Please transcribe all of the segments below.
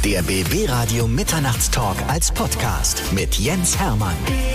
Der BB Radio Mitternachtstalk als Podcast mit Jens Hermann.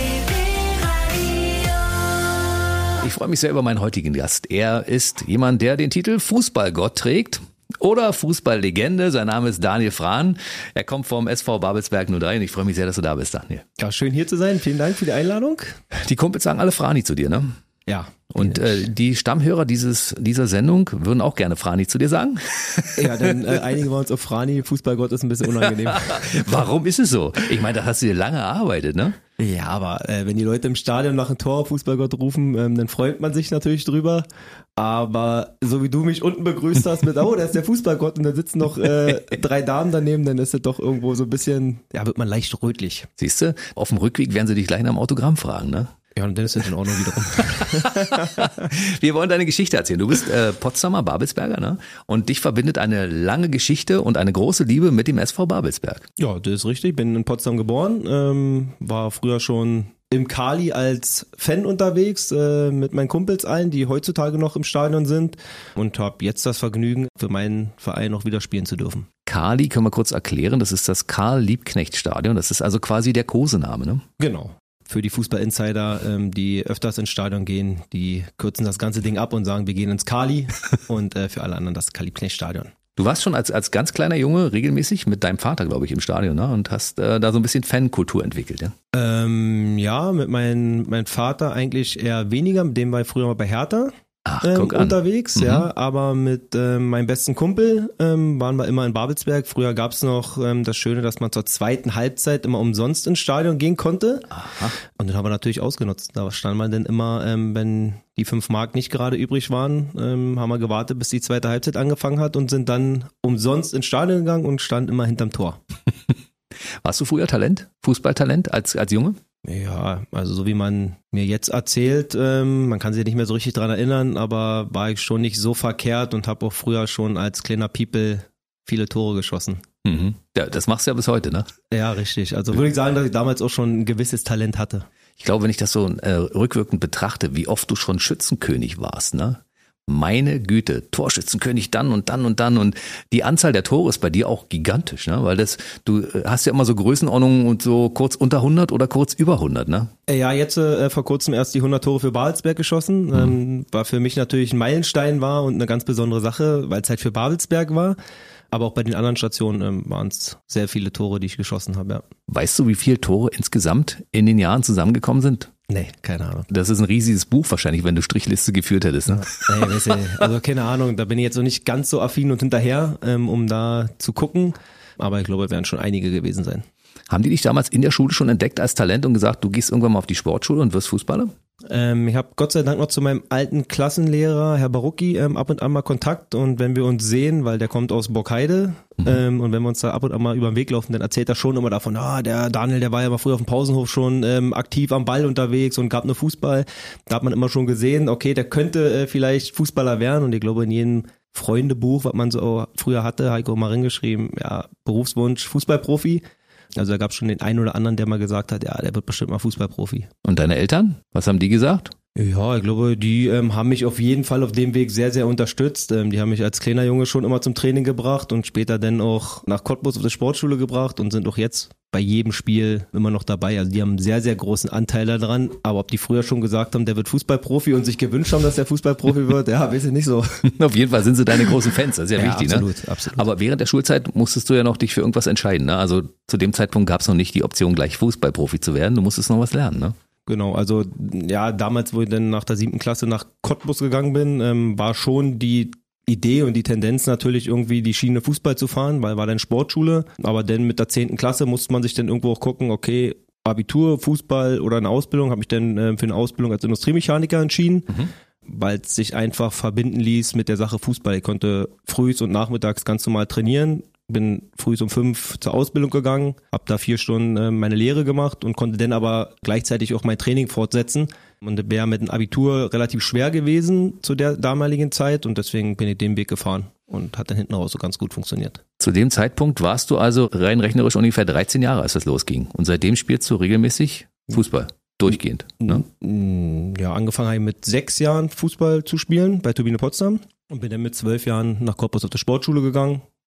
Ich freue mich sehr über meinen heutigen Gast. Er ist jemand, der den Titel Fußballgott trägt oder Fußballlegende. Sein Name ist Daniel Frahn. Er kommt vom SV Babelsberg 03 und ich freue mich sehr, dass du da bist, Daniel. Ja, schön hier zu sein. Vielen Dank für die Einladung. Die Kumpels sagen alle Frani zu dir, ne? Ja. Und die Stammhörer dieser Sendung würden auch gerne Frani zu dir sagen. Ja, denn einige waren uns auf Frani, Fußballgott ist ein bisschen unangenehm. Warum ist es so? Ich meine, da hast du dir lange erarbeitet, ne? Ja, aber wenn die Leute im Stadion nach einem Tor Fußballgott rufen, dann freut man sich natürlich drüber. Aber so wie du mich unten begrüßt hast mit, oh, da ist der Fußballgott und da sitzen noch 3 Damen daneben, dann ist es doch irgendwo so ein bisschen, ja, wird man leicht rötlich. Siehst du, auf dem Rückweg werden sie dich gleich nach dem Autogramm fragen, ne? Ja, und dann ist es in Ordnung wiederum. Wir wollen deine Geschichte erzählen. Du bist Potsdamer Babelsberger, ne? Und dich verbindet eine lange Geschichte und eine große Liebe mit dem SV Babelsberg. Ja, das ist richtig. Bin in Potsdam geboren, war früher schon im Kali als Fan unterwegs mit meinen Kumpels allen, die heutzutage noch im Stadion sind und habe jetzt das Vergnügen, für meinen Verein noch wieder spielen zu dürfen. Kali können wir kurz erklären, das ist das Karl-Liebknecht-Stadion, das ist also quasi der Kosename, ne? Genau. Für die Fußball-Insider, die öfters ins Stadion gehen, die kürzen das ganze Ding ab und sagen, wir gehen ins Kali und für alle anderen das Karl-Liebknecht-Stadion. Du warst schon als ganz kleiner Junge regelmäßig mit deinem Vater, glaube ich, im Stadion, ne? Und hast da so ein bisschen Fankultur entwickelt, ja? Ja, mit meinem Vater eigentlich eher weniger, mit dem war ich früher mal bei Hertha. Ach, guck an. Unterwegs, ja, aber mit meinem besten Kumpel waren wir immer in Babelsberg. Früher gab's noch das Schöne, dass man zur zweiten Halbzeit immer umsonst ins Stadion gehen konnte. Aha. Und den haben wir natürlich ausgenutzt. Da stand man dann immer, wenn die 5 Mark nicht gerade übrig waren, haben wir gewartet, bis die zweite Halbzeit angefangen hat und sind dann umsonst ins Stadion gegangen und standen immer hinterm Tor. Warst du früher Talent? Fußballtalent als Junge? Ja, also so wie man mir jetzt erzählt, man kann sich nicht mehr so richtig dran erinnern, aber war ich schon nicht so verkehrt und habe auch früher schon als kleiner People viele Tore geschossen. Mhm. Ja, das machst du ja bis heute, ne? Ja, richtig. Also würde ich sagen, dass ich damals auch schon ein gewisses Talent hatte. Ich glaube, wenn ich das so rückwirkend betrachte, wie oft du schon Schützenkönig warst, ne? Meine Güte, Torschützenkönig dann und dann und dann und die Anzahl der Tore ist bei dir auch gigantisch, ne? Weil du hast ja immer so Größenordnungen und so kurz unter 100 oder kurz über 100, ne? Ja, jetzt vor kurzem erst die 100 Tore für Babelsberg geschossen, war für mich natürlich ein Meilenstein war und eine ganz besondere Sache, weil es halt für Babelsberg war. Aber auch bei den anderen Stationen waren es sehr viele Tore, die ich geschossen habe, ja. Weißt du, wie viele Tore insgesamt in den Jahren zusammengekommen sind? Nee, keine Ahnung. Das ist ein riesiges Buch wahrscheinlich, wenn du Strichliste geführt hättest, ne? Nee, weißt du, also keine Ahnung, da bin ich jetzt noch nicht ganz so affin und hinterher, um da zu gucken. Aber ich glaube, es werden schon einige gewesen sein. Haben die dich damals in der Schule schon entdeckt als Talent und gesagt, du gehst irgendwann mal auf die Sportschule und wirst Fußballer? Ich habe Gott sei Dank noch zu meinem alten Klassenlehrer, Herr Barucki, ab und an mal Kontakt und wenn wir uns sehen, weil der kommt aus Borkheide und wenn wir uns da ab und an mal über den Weg laufen, dann erzählt er schon immer davon, der Daniel, der war ja mal früher auf dem Pausenhof schon aktiv am Ball unterwegs und gab nur Fußball. Da hat man immer schon gesehen, okay, der könnte vielleicht Fußballer werden und ich glaube in jedem Freundebuch, was man so früher hatte, Heiko Marin geschrieben, ja, Berufswunsch Fußballprofi. Also da gab es schon den einen oder anderen, der mal gesagt hat, ja, der wird bestimmt mal Fußballprofi. Und deine Eltern? Was haben die gesagt? Ja, ich glaube, die haben mich auf jeden Fall auf dem Weg sehr, sehr unterstützt. Die haben mich als kleiner Junge schon immer zum Training gebracht und später dann auch nach Cottbus auf die Sportschule gebracht und sind auch jetzt bei jedem Spiel immer noch dabei. Also die haben einen sehr, sehr großen Anteil daran. Aber ob die früher schon gesagt haben, der wird Fußballprofi und sich gewünscht haben, dass der Fußballprofi wird, ja, weiß ich nicht so. Auf jeden Fall sind sie deine großen Fans, das ist ja wichtig, absolut, ne? Absolut. Aber während der Schulzeit musstest du ja noch dich für irgendwas entscheiden, ne? Also zu dem Zeitpunkt gab es noch nicht die Option, gleich Fußballprofi zu werden. Du musstest noch was lernen, ne? Genau, also ja, damals, wo ich dann nach der 7. Klasse nach Cottbus gegangen bin, war schon die Idee und die Tendenz natürlich irgendwie die Schiene Fußball zu fahren, weil war dann Sportschule, aber dann mit der 10. Klasse musste man sich dann irgendwo auch gucken, okay, Abitur, Fußball oder eine Ausbildung, habe ich dann für eine Ausbildung als Industriemechaniker entschieden, weil es sich einfach verbinden ließ mit der Sache Fußball. Ich konnte frühs und nachmittags ganz normal trainieren, bin früh um 5 zur Ausbildung gegangen, habe da 4 Stunden meine Lehre gemacht und konnte dann aber gleichzeitig auch mein Training fortsetzen. Und wäre mit dem Abitur relativ schwer gewesen zu der damaligen Zeit und deswegen bin ich den Weg gefahren und hat dann hinten raus so ganz gut funktioniert. Zu dem Zeitpunkt warst du also rein rechnerisch ungefähr 13 Jahre, als das losging. Und seitdem spielst du regelmäßig Fußball, durchgehend. Ne? Ja, angefangen habe ich mit 6 Jahren Fußball zu spielen bei Turbine Potsdam und bin dann mit 12 Jahren nach Cottbus auf die Sportschule gegangen.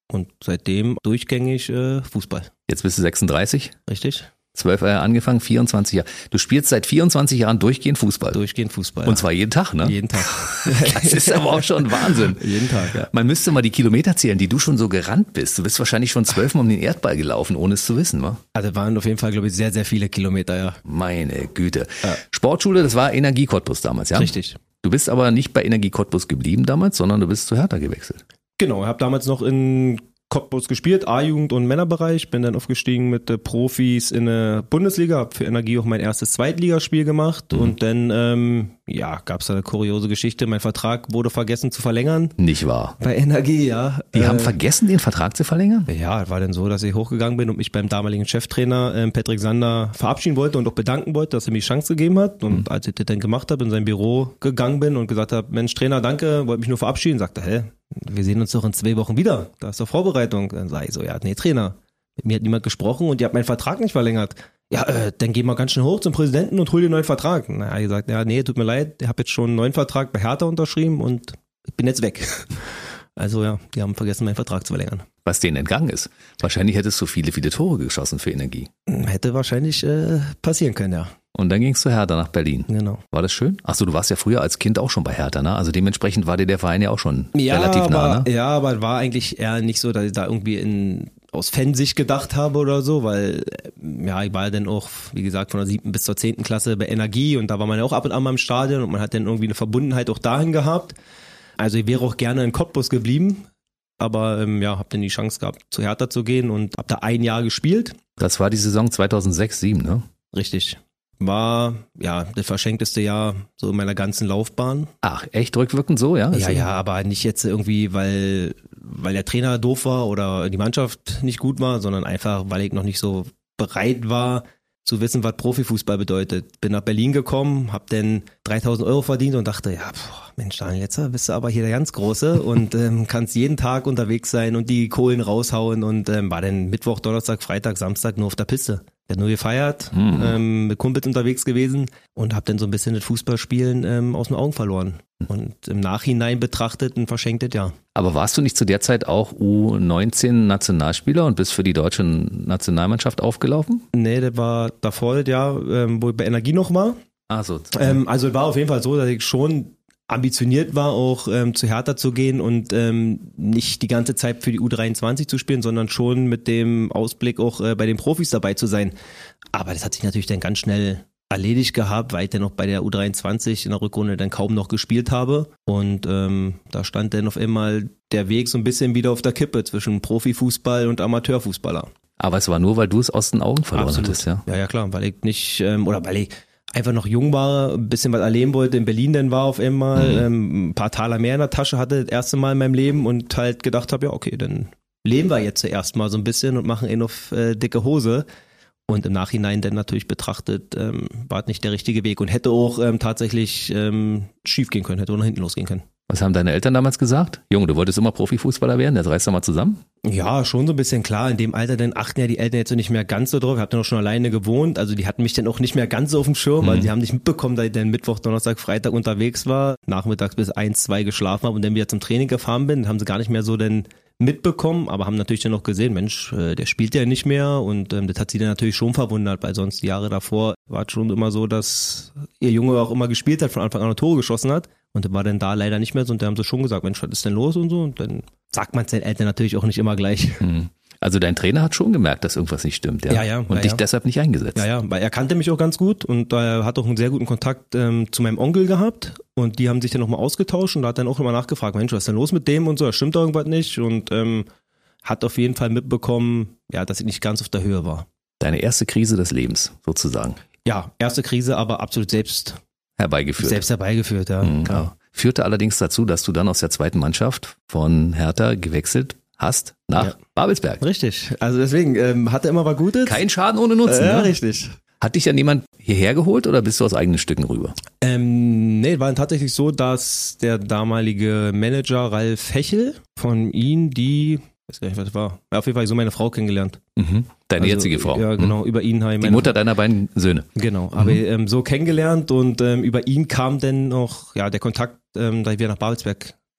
Und seitdem durchgängig Fußball. Jetzt bist du 36, Richtig? 12 Jahre angefangen, 24 Jahre. Du spielst seit 24 Jahren durchgehend Fußball. Durchgehend Fußball. Und zwar jeden Tag, ne? Jeden Tag. Das ist aber auch schon Wahnsinn. Jeden Tag, ja. Man müsste mal die Kilometer zählen, die du schon so gerannt bist. Du bist wahrscheinlich schon 12-mal um den Erdball gelaufen, ohne es zu wissen, wa? Also waren auf jeden Fall, glaube ich, sehr, sehr viele Kilometer, ja. Meine Güte. Ja. Sportschule, das war Energie Cottbus damals, ja? Richtig. Du bist aber nicht bei Energie Cottbus geblieben damals, sondern du bist zu Hertha gewechselt. Genau, ich habe damals noch in Cottbus gespielt, A-Jugend und Männerbereich, bin dann aufgestiegen mit Profis in der Bundesliga, habe für Energie auch mein erstes Zweitligaspiel gemacht und dann gab es da eine kuriose Geschichte, mein Vertrag wurde vergessen zu verlängern. Nicht wahr? Bei Energie, ja. Die haben vergessen, den Vertrag zu verlängern? Ja, war dann so, dass ich hochgegangen bin und mich beim damaligen Cheftrainer Patrick Sander verabschieden wollte und auch bedanken wollte, dass er mir die Chance gegeben hat. Und als ich das dann gemacht habe, in sein Büro gegangen bin und gesagt habe, Mensch Trainer, danke, wollte mich nur verabschieden, sagte wir sehen uns doch in 2 Wochen wieder, da ist doch Vorbereitung. Dann sage ich so, ja, nee Trainer, mit mir hat niemand gesprochen und ihr habt meinen Vertrag nicht verlängert. Ja, dann geh mal ganz schnell hoch zum Präsidenten und hol dir einen neuen Vertrag. Na, er hat gesagt, ja, nee, tut mir leid, ich habe jetzt schon einen neuen Vertrag bei Hertha unterschrieben und ich bin jetzt weg. Also ja, die haben vergessen, meinen Vertrag zu verlängern. Was denen entgangen ist. Wahrscheinlich hättest du viele, viele Tore geschossen für Energie. Hätte wahrscheinlich passieren können, ja. Und dann gingst du Hertha nach Berlin. Genau. War das schön? Achso, du warst ja früher als Kind auch schon bei Hertha, ne? Also dementsprechend war dir der Verein ja auch schon relativ nah, ne? Ja, aber war eigentlich eher nicht so, dass ich da irgendwie aus Fansicht gedacht habe oder so, weil ja, ich war ja dann auch, wie gesagt, von der 7. bis zur 10. Klasse bei Energie und da war man ja auch ab und an mal im Stadion und man hat dann irgendwie eine Verbundenheit auch dahin gehabt. Also ich wäre auch gerne in Cottbus geblieben, aber habe dann die Chance gehabt, zu Hertha zu gehen und hab da 1 Jahr gespielt. Das war die Saison 2006/07, ne? Richtig. War, ja, das verschenkteste Jahr so in meiner ganzen Laufbahn. Ach, echt rückwirkend so, ja? Ja, aber nicht jetzt irgendwie, weil der Trainer doof war oder die Mannschaft nicht gut war, sondern einfach, weil ich noch nicht so bereit war, zu wissen, was Profifußball bedeutet. Bin nach Berlin gekommen, hab dann 3.000 € verdient und dachte, ja, Mensch, Daniel, jetzt bist du aber hier der ganz Große und kannst jeden Tag unterwegs sein und die Kohlen raushauen und war dann Mittwoch, Donnerstag, Freitag, Samstag nur auf der Piste. Ich hab nur gefeiert, mit Kumpels unterwegs gewesen und hab dann so ein bisschen das Fußballspielen aus den Augen verloren. Und im Nachhinein betrachtet ein verschenktes Jahr. Aber warst du nicht zu der Zeit auch U19-Nationalspieler und bist für die deutsche Nationalmannschaft aufgelaufen? Nee, das war davor das Jahr, wo ich bei Energie noch war. Ach so. Also es war auf jeden Fall so, dass ich schon ambitioniert war, auch zu Hertha zu gehen und nicht die ganze Zeit für die U23 zu spielen, sondern schon mit dem Ausblick auch bei den Profis dabei zu sein. Aber das hat sich natürlich dann ganz schnell erledigt gehabt, weil ich dann noch bei der U23 in der Rückrunde dann kaum noch gespielt habe. Und da stand dann auf einmal der Weg so ein bisschen wieder auf der Kippe zwischen Profifußball und Amateurfußballer. Aber es war nur, weil du es aus den Augen verloren hattest, ja? Ja, klar, weil ich nicht, weil ich einfach noch jung war, ein bisschen was erleben wollte, in Berlin dann war auf einmal, ein paar Taler mehr in der Tasche hatte, das erste Mal in meinem Leben und halt gedacht habe, ja okay, dann leben wir jetzt zuerst mal so ein bisschen und machen auf dicke Hose. Und im Nachhinein dann natürlich betrachtet, war es nicht der richtige Weg und hätte auch tatsächlich schief gehen können, hätte auch nach hinten losgehen können. Was haben deine Eltern damals gesagt? Junge, du wolltest immer Profifußballer werden, jetzt reißt doch mal zusammen? Ja, schon so ein bisschen klar. In dem Alter dann achten ja die Eltern jetzt so nicht mehr ganz so drauf. Ich habe dann auch schon alleine gewohnt. Also die hatten mich dann auch nicht mehr ganz so auf dem Schirm. Also die haben nicht mitbekommen, dass ich dann Mittwoch, Donnerstag, Freitag unterwegs war. Nachmittags bis 1, 2 geschlafen habe und dann wieder zum Training gefahren bin. Haben sie gar nicht mehr so dann mitbekommen, aber haben natürlich dann noch gesehen, Mensch, der spielt ja nicht mehr und das hat sie dann natürlich schon verwundert, weil sonst die Jahre davor war es schon immer so, dass ihr Junge auch immer gespielt hat, von Anfang an Tore geschossen hat und das war dann da leider nicht mehr so und da haben sie schon gesagt, Mensch, was ist denn los und so und dann sagt man es den Eltern natürlich auch nicht immer gleich. Also dein Trainer hat schon gemerkt, dass irgendwas nicht stimmt, ja? Ja. Und dich deshalb nicht eingesetzt. Ja, weil er kannte mich auch ganz gut und er hat auch einen sehr guten Kontakt zu meinem Onkel gehabt und die haben sich dann nochmal ausgetauscht und da hat dann auch immer nachgefragt, Mensch, was ist denn los mit dem und so, da stimmt da irgendwas nicht und hat auf jeden Fall mitbekommen, ja, dass ich nicht ganz auf der Höhe war. Deine erste Krise des Lebens, sozusagen. Ja, erste Krise, aber absolut selbst herbeigeführt, ja. Ja. Führte allerdings dazu, dass du dann aus der zweiten Mannschaft von Hertha gewechselt hast nach Babelsberg. Richtig, also deswegen hatte immer was Gutes. Kein Schaden ohne Nutzen. Ja, ne? richtig. Hat dich dann jemand hierher geholt oder bist du aus eigenen Stücken rüber? Nee, war tatsächlich so, dass der damalige Manager Ralf Hechel von ihm ich weiß gar nicht, was das war. Ja, auf jeden Fall so meine Frau kennengelernt. Deine jetzige Frau. Ja, genau, über ihn habe ich die Mutter deiner beiden Söhne. Genau, aber so kennengelernt und über ihn kam dann noch der Kontakt, da ich wieder nach Babelsberg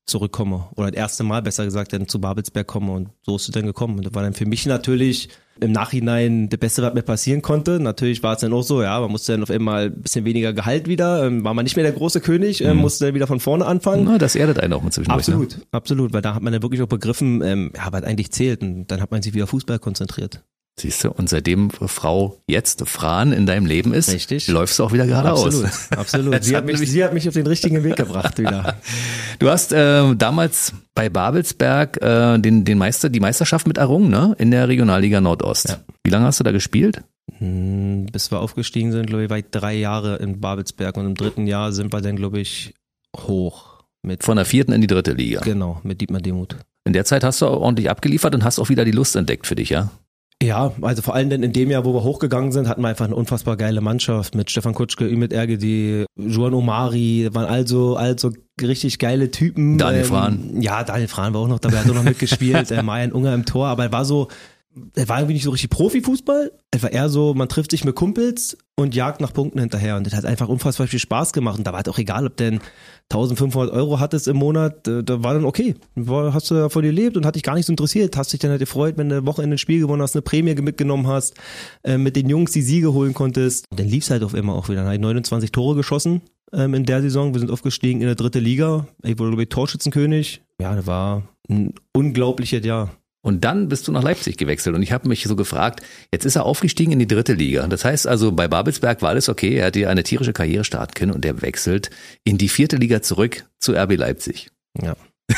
zurückkomme. Oder das erste Mal, besser gesagt, dann zu Babelsberg komme. Und so ist es dann gekommen. Und das war dann für mich natürlich im Nachhinein das Beste, was mir passieren konnte. Natürlich war es dann auch so, ja, man musste dann auf einmal ein bisschen weniger Gehalt wieder, war man nicht mehr der große König, musste dann wieder von vorne anfangen. Na, das erdet einen auch mal zwischendurch. Absolut, ne? Absolut, weil da hat man dann wirklich auch begriffen, was eigentlich zählt. Und dann hat man sich wieder auf Fußball konzentriert. Siehst du, und seitdem Frau jetzt Fran in deinem Leben ist, richtig, läufst du auch wieder geradeaus. Absolut. Sie hat mich auf den richtigen Weg gebracht wieder. Du hast damals bei Babelsberg die Meisterschaft mit errungen, ne? In der Regionalliga Nordost. Ja. Wie lange hast du da gespielt? Bis wir aufgestiegen sind, glaube ich, war ich 3 Jahre in Babelsberg und im 3. Jahr sind wir dann, glaube ich, hoch. Von der 4. in die 3. Liga. Genau, mit Dietmar Demuth. In der Zeit hast du auch ordentlich abgeliefert und hast auch wieder die Lust entdeckt für dich, ja? Ja, also vor allem denn in dem Jahr, wo wir hochgegangen sind, hatten wir einfach eine unfassbar geile Mannschaft mit Stefan Kutschke, Ümit Ergedi, Juan Omari, das waren also richtig geile Typen. Daniel Frahn. Ja, Daniel Frahn war auch noch dabei, hat auch noch mitgespielt, Marian Unger im Tor, aber er war irgendwie nicht so richtig Profifußball, es war eher so, man trifft sich mit Kumpels und jagt nach Punkten hinterher und das hat einfach unfassbar viel Spaß gemacht und da war halt auch egal, ob denn 1.500 € hattest im Monat, da war dann okay, hast du davon gelebt und hat dich gar nicht so interessiert, hast dich dann halt gefreut, wenn du Wochenende ein Spiel gewonnen hast, eine Prämie mitgenommen hast, mit den Jungs die Siege holen konntest, und dann lief's halt auf immer auch wieder, dann habe ich 29 Tore geschossen in der Saison, wir sind aufgestiegen in der 3. Liga, ich wurde, glaube ich, Torschützenkönig, ja, das war ein unglaubliches Jahr. Und dann bist du nach Leipzig gewechselt und ich habe mich so gefragt, jetzt ist er aufgestiegen in die 3. Liga. Das heißt also, bei Babelsberg war alles okay, er hat hier eine tierische Karriere starten können und er wechselt in die 4. Liga zurück zu RB Leipzig. Ja.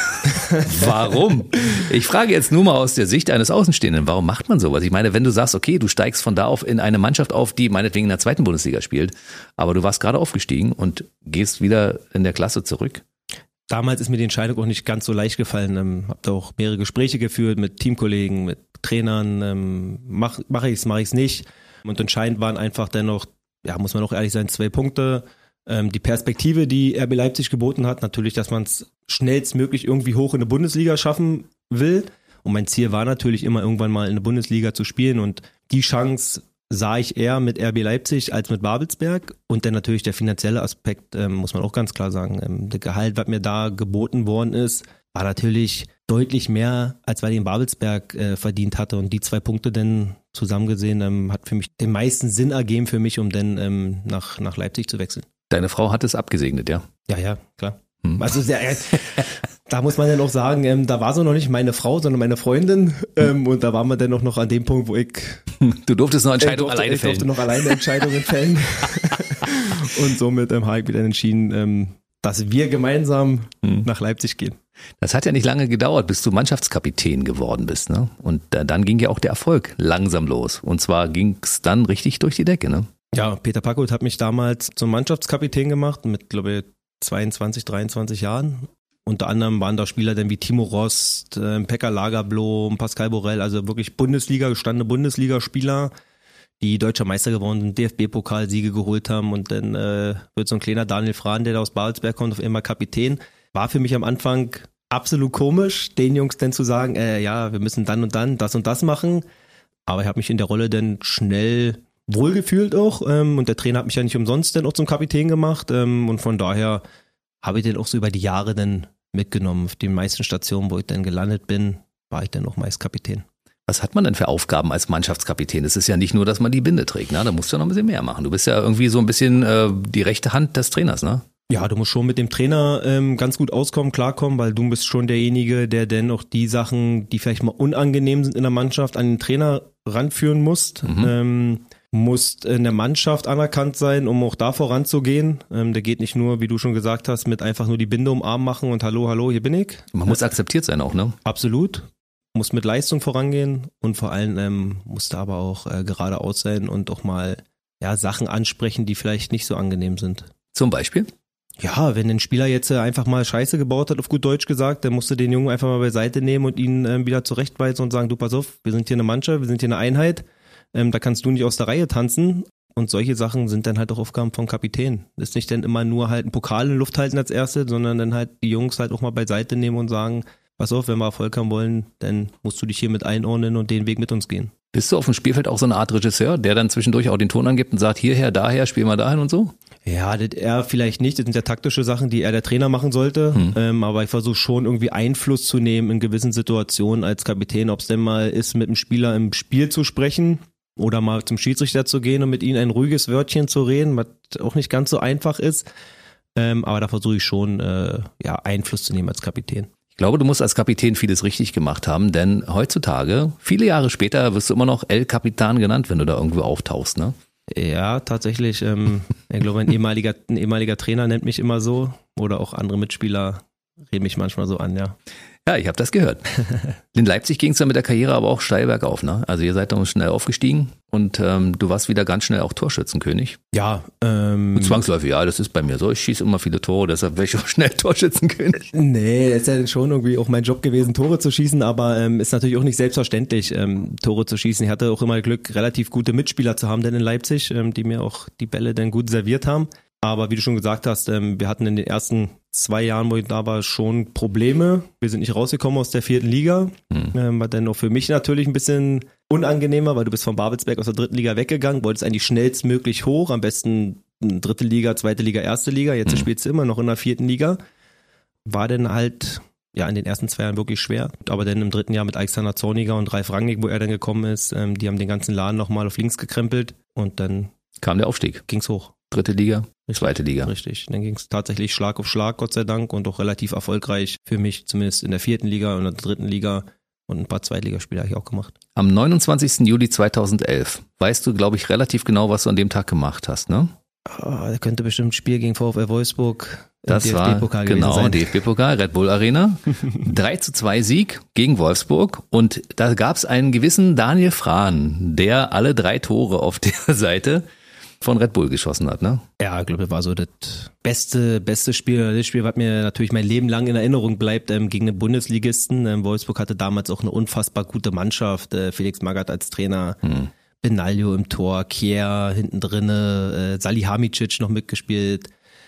Warum? Ich frage jetzt nur mal aus der Sicht eines Außenstehenden, warum macht man sowas? Ich meine, wenn du sagst, okay, du steigst von da auf in eine Mannschaft auf, die meinetwegen in der 2. Bundesliga spielt, aber du warst gerade aufgestiegen und gehst wieder in der Klasse zurück. Damals ist mir die Entscheidung auch nicht ganz so leicht gefallen. Habe da auch mehrere Gespräche geführt mit Teamkollegen, mit Trainern. Mach ich's nicht. Und entscheidend waren einfach dennoch, ja, muss man auch ehrlich sein, 2 Punkte. Die Perspektive, die RB Leipzig geboten hat, natürlich, dass man es schnellstmöglich irgendwie hoch in eine Bundesliga schaffen will. Und mein Ziel war natürlich immer irgendwann mal in der Bundesliga zu spielen und die Chance sah ich eher mit RB Leipzig als mit Babelsberg und dann natürlich der finanzielle Aspekt, muss man auch ganz klar sagen. Das Gehalt, was mir da geboten worden ist, war natürlich deutlich mehr, als was ich in Babelsberg verdient hatte und die 2 Punkte dann zusammen gesehen, hat für mich den meisten Sinn ergeben für mich, um dann nach Leipzig zu wechseln. Deine Frau hat es abgesegnet, ja? Ja, klar. Also da muss man dann auch sagen, da war so noch nicht meine Frau, sondern meine Freundin und da waren wir dann noch an dem Punkt, wo ich... Du durftest noch Entscheidungen alleine fällen. Ich durfte noch alleine Entscheidungen fällen und somit habe ich wieder entschieden, dass wir gemeinsam nach Leipzig gehen. Das hat ja nicht lange gedauert, bis du Mannschaftskapitän geworden bist, ne? Und dann ging ja auch der Erfolg langsam los und zwar ging es dann richtig durch die Decke, ne? Ja, Peter Packold hat mich damals zum Mannschaftskapitän gemacht mit, glaube ich, 22, 23 Jahren. Unter anderem waren da Spieler dann wie Timo Rost, Pekka Lagerblom, Pascal Borel, also wirklich gestandene Bundesligaspieler, die deutscher Meister geworden sind, DFB-Pokalsiege geholt haben und dann wird so ein kleiner Daniel Frahn, der da aus Babelsberg kommt, auf einmal Kapitän. War für mich am Anfang absolut komisch, den Jungs dann zu sagen, ja, wir müssen dann und dann das und das machen. Aber ich habe mich in der Rolle dann schnell wohlgefühlt auch und der Trainer hat mich ja nicht umsonst dann auch zum Kapitän gemacht und von daher habe ich den auch so über die Jahre dann mitgenommen. Auf den meisten Stationen, wo ich dann gelandet bin, war ich dann auch meist Kapitän. Was hat man denn für Aufgaben als Mannschaftskapitän? Es ist ja nicht nur, dass man die Binde trägt, ne? Da musst du ja noch ein bisschen mehr machen. Du bist ja irgendwie so ein bisschen die rechte Hand des Trainers, ne? Ja, du musst schon mit dem Trainer ganz gut klarkommen, weil du bist schon derjenige, der dann auch die Sachen, die vielleicht mal unangenehm sind in der Mannschaft, an den Trainer ranführen musst. Musst in der Mannschaft anerkannt sein, um auch da voranzugehen. Der geht nicht nur, wie du schon gesagt hast, mit einfach nur die Binde um den Arm machen und hallo, hier bin ich. Man muss akzeptiert sein auch, ne? Absolut. Muss mit Leistung vorangehen und vor allem musst du aber auch geradeaus sein und auch mal Sachen ansprechen, die vielleicht nicht so angenehm sind. Zum Beispiel? Ja, wenn ein Spieler jetzt einfach mal Scheiße gebaut hat, auf gut Deutsch gesagt, dann musst du den Jungen einfach mal beiseite nehmen und ihn wieder zurechtweisen und sagen, du pass auf, wir sind hier eine Mannschaft, wir sind hier eine Einheit. Da kannst du nicht aus der Reihe tanzen und solche Sachen sind dann halt auch Aufgaben vom Kapitän. Das ist nicht dann immer nur halt einen Pokal in Luft halten als Erste, sondern dann halt die Jungs halt auch mal beiseite nehmen und sagen, pass auf, wenn wir Erfolg haben wollen, dann musst du dich hier mit einordnen und den Weg mit uns gehen. Bist du auf dem Spielfeld auch so eine Art Regisseur, der dann zwischendurch auch den Ton angibt und sagt, hierher, daher, spiel mal dahin und so? Ja, das er vielleicht nicht. Das sind ja taktische Sachen, die er der Trainer machen sollte. Aber ich versuche schon irgendwie Einfluss zu nehmen in gewissen Situationen als Kapitän, ob es denn mal ist, mit dem Spieler im Spiel zu sprechen oder mal zum Schiedsrichter zu gehen und mit ihm ein ruhiges Wörtchen zu reden, was auch nicht ganz so einfach ist. Aber da versuche ich schon Einfluss zu nehmen als Kapitän. Ich glaube, du musst als Kapitän vieles richtig gemacht haben, denn heutzutage, viele Jahre später, wirst du immer noch El Capitan genannt, wenn du da irgendwo auftauchst, ne? Ja, tatsächlich. Ich glaube, ein ehemaliger Trainer nennt mich immer so oder auch andere Mitspieler reden mich manchmal so an, ja. Ja, ich habe das gehört. In Leipzig ging es dann mit der Karriere aber auch steil bergauf, ne? Also ihr seid dann schnell aufgestiegen und du warst wieder ganz schnell auch Torschützenkönig. Ja. Zwangsläufig, ja, das ist bei mir so. Ich schieße immer viele Tore, deshalb werde ich auch schnell Torschützenkönig. Nee, ist ja schon irgendwie auch mein Job gewesen, Tore zu schießen, aber ist natürlich auch nicht selbstverständlich, Tore zu schießen. Ich hatte auch immer Glück, relativ gute Mitspieler zu haben, denn in Leipzig, die mir auch die Bälle dann gut serviert haben. Aber wie du schon gesagt hast, wir hatten in den ersten 2 Jahren, wo ich da war, schon Probleme. Wir sind nicht rausgekommen aus der 4. Liga. War dann auch für mich natürlich ein bisschen unangenehmer, weil du bist von Babelsberg aus der 3. Liga weggegangen, wolltest eigentlich schnellstmöglich hoch, am besten 3. Liga, 2. Liga, 1. Liga. Jetzt spielst du immer noch in der 4. Liga. War dann halt in den ersten 2 Jahren wirklich schwer. Aber dann im 3. Jahr mit Alexander Zorniger und Ralf Rangnick, wo er dann gekommen ist, die haben den ganzen Laden nochmal auf links gekrempelt und dann kam der Aufstieg. Ging's hoch. 3. Liga, 2. Liga. Richtig, dann ging es tatsächlich Schlag auf Schlag, Gott sei Dank, und auch relativ erfolgreich für mich, zumindest in der 4. Liga und der 3. Liga und ein paar Zweitligaspiele habe ich auch gemacht. Am 29. Juli 2011 weißt du, glaube ich, relativ genau, was du an dem Tag gemacht hast, ne? Da könnte bestimmt ein Spiel gegen VfL Wolfsburg das im DFB-Pokal war, gewesen sein. DFB-Pokal, Red Bull Arena. 3:2 Sieg gegen Wolfsburg und da gab es einen gewissen Daniel Frahn, der alle 3 Tore auf der Seite von Red Bull geschossen hat, ne? Ja, ich glaube, das war so das beste Spiel, das Spiel, was mir natürlich mein Leben lang in Erinnerung bleibt, gegen den Bundesligisten. Wolfsburg hatte damals auch eine unfassbar gute Mannschaft, Felix Magath als Trainer, Benaglio im Tor, Kier hinten drinne, Salihamidzic noch mitgespielt.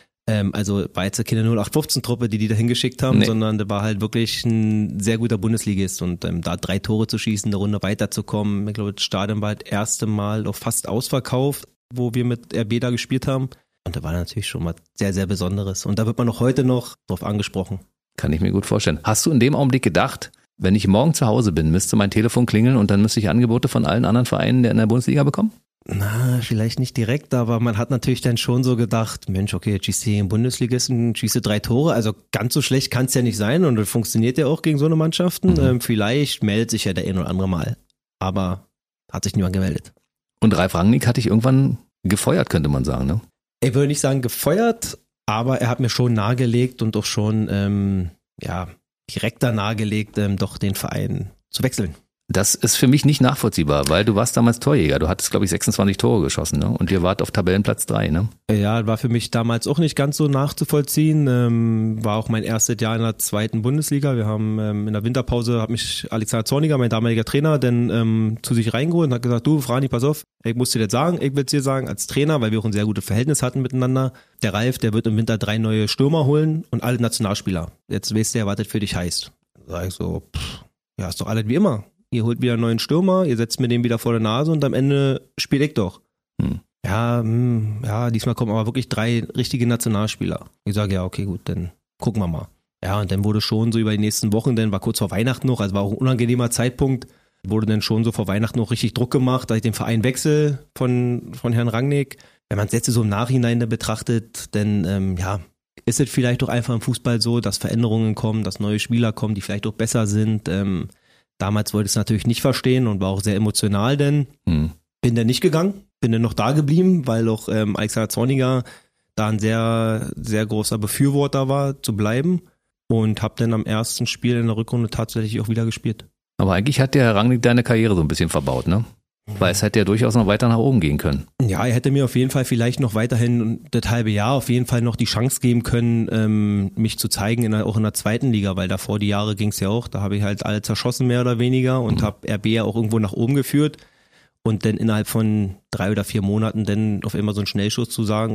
Also war jetzt keine 0815-Truppe, die da hingeschickt haben, sondern da war halt wirklich ein sehr guter Bundesligist und da 3 Tore zu schießen, eine Runde weiterzukommen. Ich glaube, das Stadion war das erste Mal auch fast ausverkauft, wo wir mit RB da gespielt haben. Und da war natürlich schon mal sehr, sehr Besonderes. Und da wird man auch heute noch drauf angesprochen. Kann ich mir gut vorstellen. Hast du in dem Augenblick gedacht, wenn ich morgen zu Hause bin, müsste mein Telefon klingeln und dann müsste ich Angebote von allen anderen Vereinen in der Bundesliga bekommen? Na, vielleicht nicht direkt, aber man hat natürlich dann schon so gedacht, Mensch, okay, jetzt schießt du hier im Bundesligisten, schießt du 3 Tore, also ganz so schlecht kann es ja nicht sein und das funktioniert ja auch gegen so eine Mannschaften. Vielleicht meldet sich ja der ein oder andere mal, aber hat sich niemand gemeldet. Und Ralf Rangnick hatte ich irgendwann gefeuert, könnte man sagen, ne? Ich würde nicht sagen gefeuert, aber er hat mir schon nahegelegt und auch schon direkter nahegelegt, doch den Verein zu wechseln. Das ist für mich nicht nachvollziehbar, weil du warst damals Torjäger. Du hattest, glaube ich, 26 Tore geschossen, ne? Und ihr wart auf Tabellenplatz 3, ne? Ja, war für mich damals auch nicht ganz so nachzuvollziehen. War auch mein erstes Jahr in der 2. Bundesliga. Wir haben in der Winterpause, hat mich Alexander Zorniger, mein damaliger Trainer, dann zu sich reingeholt und hat gesagt, du Frani, pass auf, ich muss dir das sagen, ich will es dir sagen, als Trainer, weil wir auch ein sehr gutes Verhältnis hatten miteinander. Der Ralf, der wird im Winter 3 neue Stürmer holen und alle Nationalspieler. Jetzt weißt du ja, was das für dich heißt. Da sag ich so, ist doch alles wie immer. Ihr holt wieder einen neuen Stürmer, ihr setzt mir den wieder vor der Nase und am Ende spiele ich doch. Ja, diesmal kommen aber wirklich 3 richtige Nationalspieler. Ich sage, ja, okay, gut, dann gucken wir mal. Ja, und dann wurde schon so über die nächsten Wochen, dann war kurz vor Weihnachten noch, also war auch ein unangenehmer Zeitpunkt, wurde dann schon so vor Weihnachten noch richtig Druck gemacht, dass ich den Verein wechsle von Herrn Rangnick. Wenn man es jetzt so im Nachhinein betrachtet, dann ist es vielleicht doch einfach im Fußball so, dass Veränderungen kommen, dass neue Spieler kommen, die vielleicht auch besser sind. Damals wollte ich es natürlich nicht verstehen und war auch sehr emotional, denn bin dann nicht gegangen, bin dann noch da geblieben, weil auch Alexander Zorniger da ein sehr, sehr großer Befürworter war, zu bleiben und habe dann am ersten Spiel in der Rückrunde tatsächlich auch wieder gespielt. Aber eigentlich hat der Rangnick deine Karriere so ein bisschen verbaut, ne? Weil es hätte ja durchaus noch weiter nach oben gehen können. Ja, er hätte mir auf jeden Fall vielleicht noch weiterhin das halbe Jahr auf jeden Fall noch die Chance geben können, mich zu zeigen, auch in der 2. Liga, weil davor die Jahre ging es ja auch, da habe ich halt alle zerschossen mehr oder weniger und habe RB ja auch irgendwo nach oben geführt und dann innerhalb von 3 oder 4 Monaten dann auf immer so einen Schnellschuss zu sagen,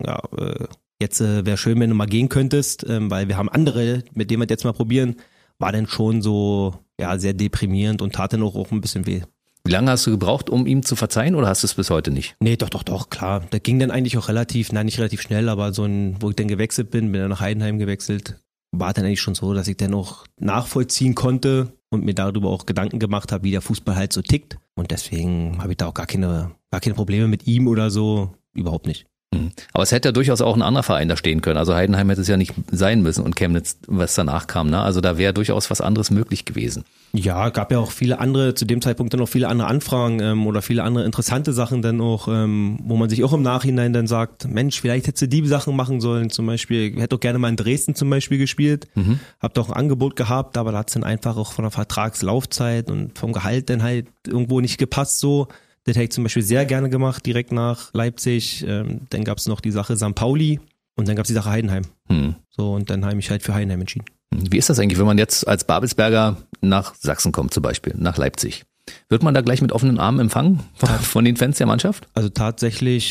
jetzt wäre schön, wenn du mal gehen könntest, weil wir haben andere, mit denen wir jetzt mal probieren, war dann schon so sehr deprimierend und tat dann auch ein bisschen weh. Wie lange hast du gebraucht, um ihm zu verzeihen oder hast du es bis heute nicht? Nee, doch, klar. Das ging dann eigentlich auch nicht relativ schnell, aber wo ich dann gewechselt bin dann nach Heidenheim gewechselt, war dann eigentlich schon so, dass ich dann auch nachvollziehen konnte und mir darüber auch Gedanken gemacht habe, wie der Fußball halt so tickt. Und deswegen habe ich da auch gar keine Probleme mit ihm oder so, überhaupt nicht. Aber es hätte ja durchaus auch ein anderer Verein da stehen können. Also Heidenheim hätte es ja nicht sein müssen und Chemnitz, was danach kam. Ne? Also da wäre durchaus was anderes möglich gewesen. Ja, gab ja auch zu dem Zeitpunkt dann noch viele andere Anfragen oder viele andere interessante Sachen dann auch, wo man sich auch im Nachhinein dann sagt, Mensch, vielleicht hättest du die Sachen machen sollen. Zum Beispiel, ich hätte doch gerne mal in Dresden zum Beispiel gespielt, hab doch ein Angebot gehabt, aber da hat es dann einfach auch von der Vertragslaufzeit und vom Gehalt dann halt irgendwo nicht gepasst so. Das hätte ich zum Beispiel sehr gerne gemacht, direkt nach Leipzig. Dann gab es noch die Sache St. Pauli und dann gab es die Sache Heidenheim. So, und dann habe ich mich halt für Heidenheim entschieden. Wie ist das eigentlich, wenn man jetzt als Babelsberger nach Sachsen kommt zum Beispiel, nach Leipzig? Wird man da gleich mit offenen Armen empfangen von den Fans der Mannschaft? Also tatsächlich,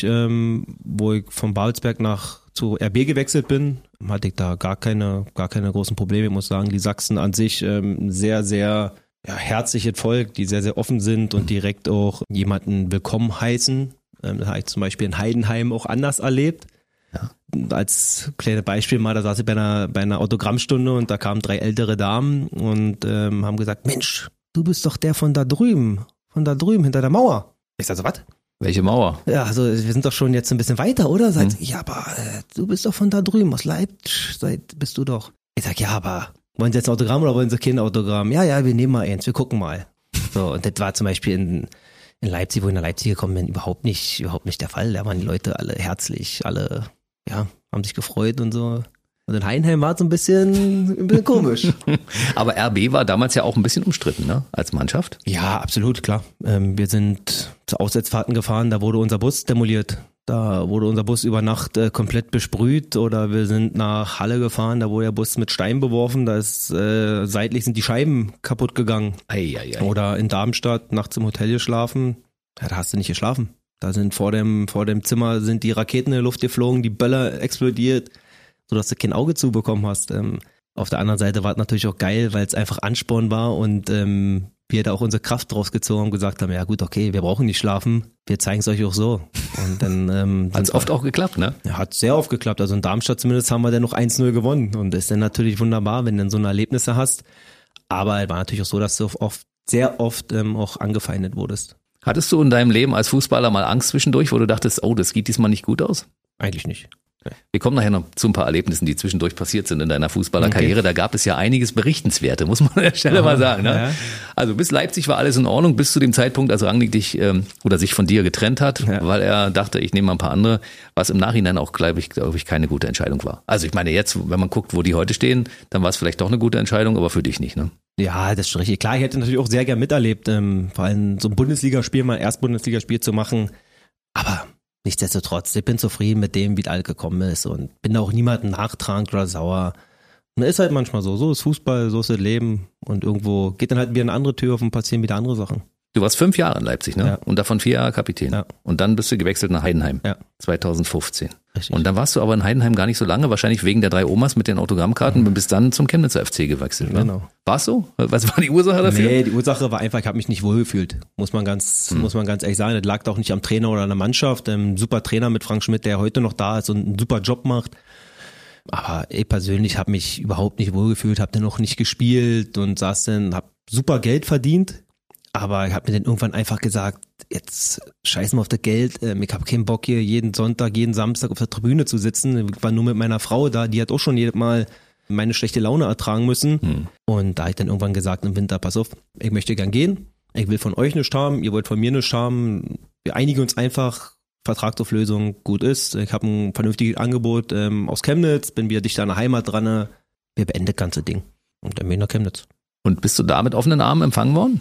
wo ich von Babelsberg zu RB gewechselt bin, hatte ich da gar keine großen Probleme. Ich muss sagen, die Sachsen an sich sehr, sehr herzliches Volk, die sehr, sehr offen sind und direkt auch jemanden willkommen heißen. Das habe ich zum Beispiel in Heidenheim auch anders erlebt. Ja. Als kleines Beispiel mal, da saß ich bei einer Autogrammstunde und da kamen 3 ältere Damen und haben gesagt, Mensch, du bist doch der von da drüben hinter der Mauer. Ich sag so, was? Welche Mauer? Ja, also wir sind doch schon jetzt ein bisschen weiter, oder? Sagt, ja, aber du bist doch von da drüben, aus Leipzig bist du doch. Ich sag, ja, aber wollen Sie jetzt ein Autogramm oder wollen Sie kein Autogramm? Ja, wir nehmen mal eins, wir gucken mal. So, und das war zum Beispiel in Leipzig, wo ich nach Leipzig gekommen bin, überhaupt nicht der Fall. Da waren die Leute alle herzlich, alle, haben sich gefreut und so. Und in Heidenheim war es so ein bisschen komisch. Aber RB war damals ja auch ein bisschen umstritten, ne, als Mannschaft? Ja, absolut, klar. Wir sind zu Auswärtsfahrten gefahren, da wurde unser Bus demoliert. Da wurde unser Bus über Nacht komplett besprüht oder wir sind nach Halle gefahren, da wurde der Bus mit Steinen beworfen, da ist seitlich sind die Scheiben kaputt gegangen. Ei. Oder in Darmstadt nachts im Hotel geschlafen, da hast du nicht geschlafen. Da sind vor dem Zimmer sind die Raketen in die Luft geflogen, die Böller explodiert, sodass du kein Auge zubekommen hast. Auf der anderen Seite war es natürlich auch geil, weil es einfach Ansporn war und wir da auch unsere Kraft draus gezogen haben und gesagt haben, ja gut, okay, wir brauchen nicht schlafen, wir zeigen es euch auch so. Und dann hat es oft auch geklappt, ne? Ja, hat sehr oft geklappt. Also in Darmstadt zumindest haben wir dann noch 1-0 gewonnen und das ist dann natürlich wunderbar, wenn du dann so eine Erlebnisse hast. Aber es war natürlich auch so, dass du sehr oft auch angefeindet wurdest. Hattest du in deinem Leben als Fußballer mal Angst zwischendurch, wo du dachtest, oh, das geht diesmal nicht gut aus? Eigentlich nicht. Wir kommen nachher noch zu ein paar Erlebnissen, die zwischendurch passiert sind in deiner Fußballerkarriere. Okay. Da gab es ja einiges Berichtenswerte, muss man an der Stelle mal sagen. Ne? Ja. Also bis Leipzig war alles in Ordnung, bis zu dem Zeitpunkt, als Rangnick dich oder sich von dir getrennt hat, weil er dachte, ich nehme mal ein paar andere, was im Nachhinein auch, glaube ich, keine gute Entscheidung war. Also ich meine jetzt, wenn man guckt, wo die heute stehen, dann war es vielleicht doch eine gute Entscheidung, aber für dich nicht, ne? Ja, das ist schon richtig. Klar, ich hätte natürlich auch sehr gern miterlebt, vor allem so ein Bundesligaspiel, mal Erst-Bundesligaspiel zu machen, aber nichtsdestotrotz, ich bin zufrieden mit dem, wie es alles gekommen ist und bin da auch niemandem nachtragend oder sauer. Und ist halt manchmal so ist Fußball, so ist das Leben und irgendwo geht dann halt wieder eine andere Tür auf und passieren wieder andere Sachen. Du warst 5 Jahre in Leipzig, ne? Ja. Und davon 4 Jahre Kapitän. Ja. Und dann bist du gewechselt nach Heidenheim. Ja. 2015. Richtig. Und dann warst du aber in Heidenheim gar nicht so lange, wahrscheinlich wegen der 3 Omas mit den Autogrammkarten und bist dann zum Chemnitzer FC gewechselt. Ne? Genau. War es so? Was war die Ursache dafür? Nee, die Ursache war einfach, ich habe mich nicht wohlgefühlt. Muss man ganz ehrlich sagen. Das lag auch nicht am Trainer oder an der Mannschaft. Super Trainer mit Frank Schmidt, der heute noch da ist und einen super Job macht. Aber ich persönlich habe mich überhaupt nicht wohlgefühlt, habe dann noch nicht gespielt und saß dann, habe super Geld verdient. Aber ich habe mir dann irgendwann einfach gesagt, jetzt scheiß mal auf das Geld, ich habe keinen Bock hier jeden Sonntag, jeden Samstag auf der Tribüne zu sitzen. Ich war nur mit meiner Frau da, die hat auch schon jedes Mal meine schlechte Laune ertragen müssen. Und da habe ich dann irgendwann gesagt im Winter, pass auf, ich möchte gern gehen, ich will von euch nichts haben, ihr wollt von mir nichts haben, wir einigen uns einfach, Vertragsauflösung gut ist, ich habe ein vernünftiges Angebot aus Chemnitz, bin wieder dicht an der Heimat dran, wir beenden das ganze Ding. Und dann bin ich nach Chemnitz. Und bist du da mit offenen Armen empfangen worden?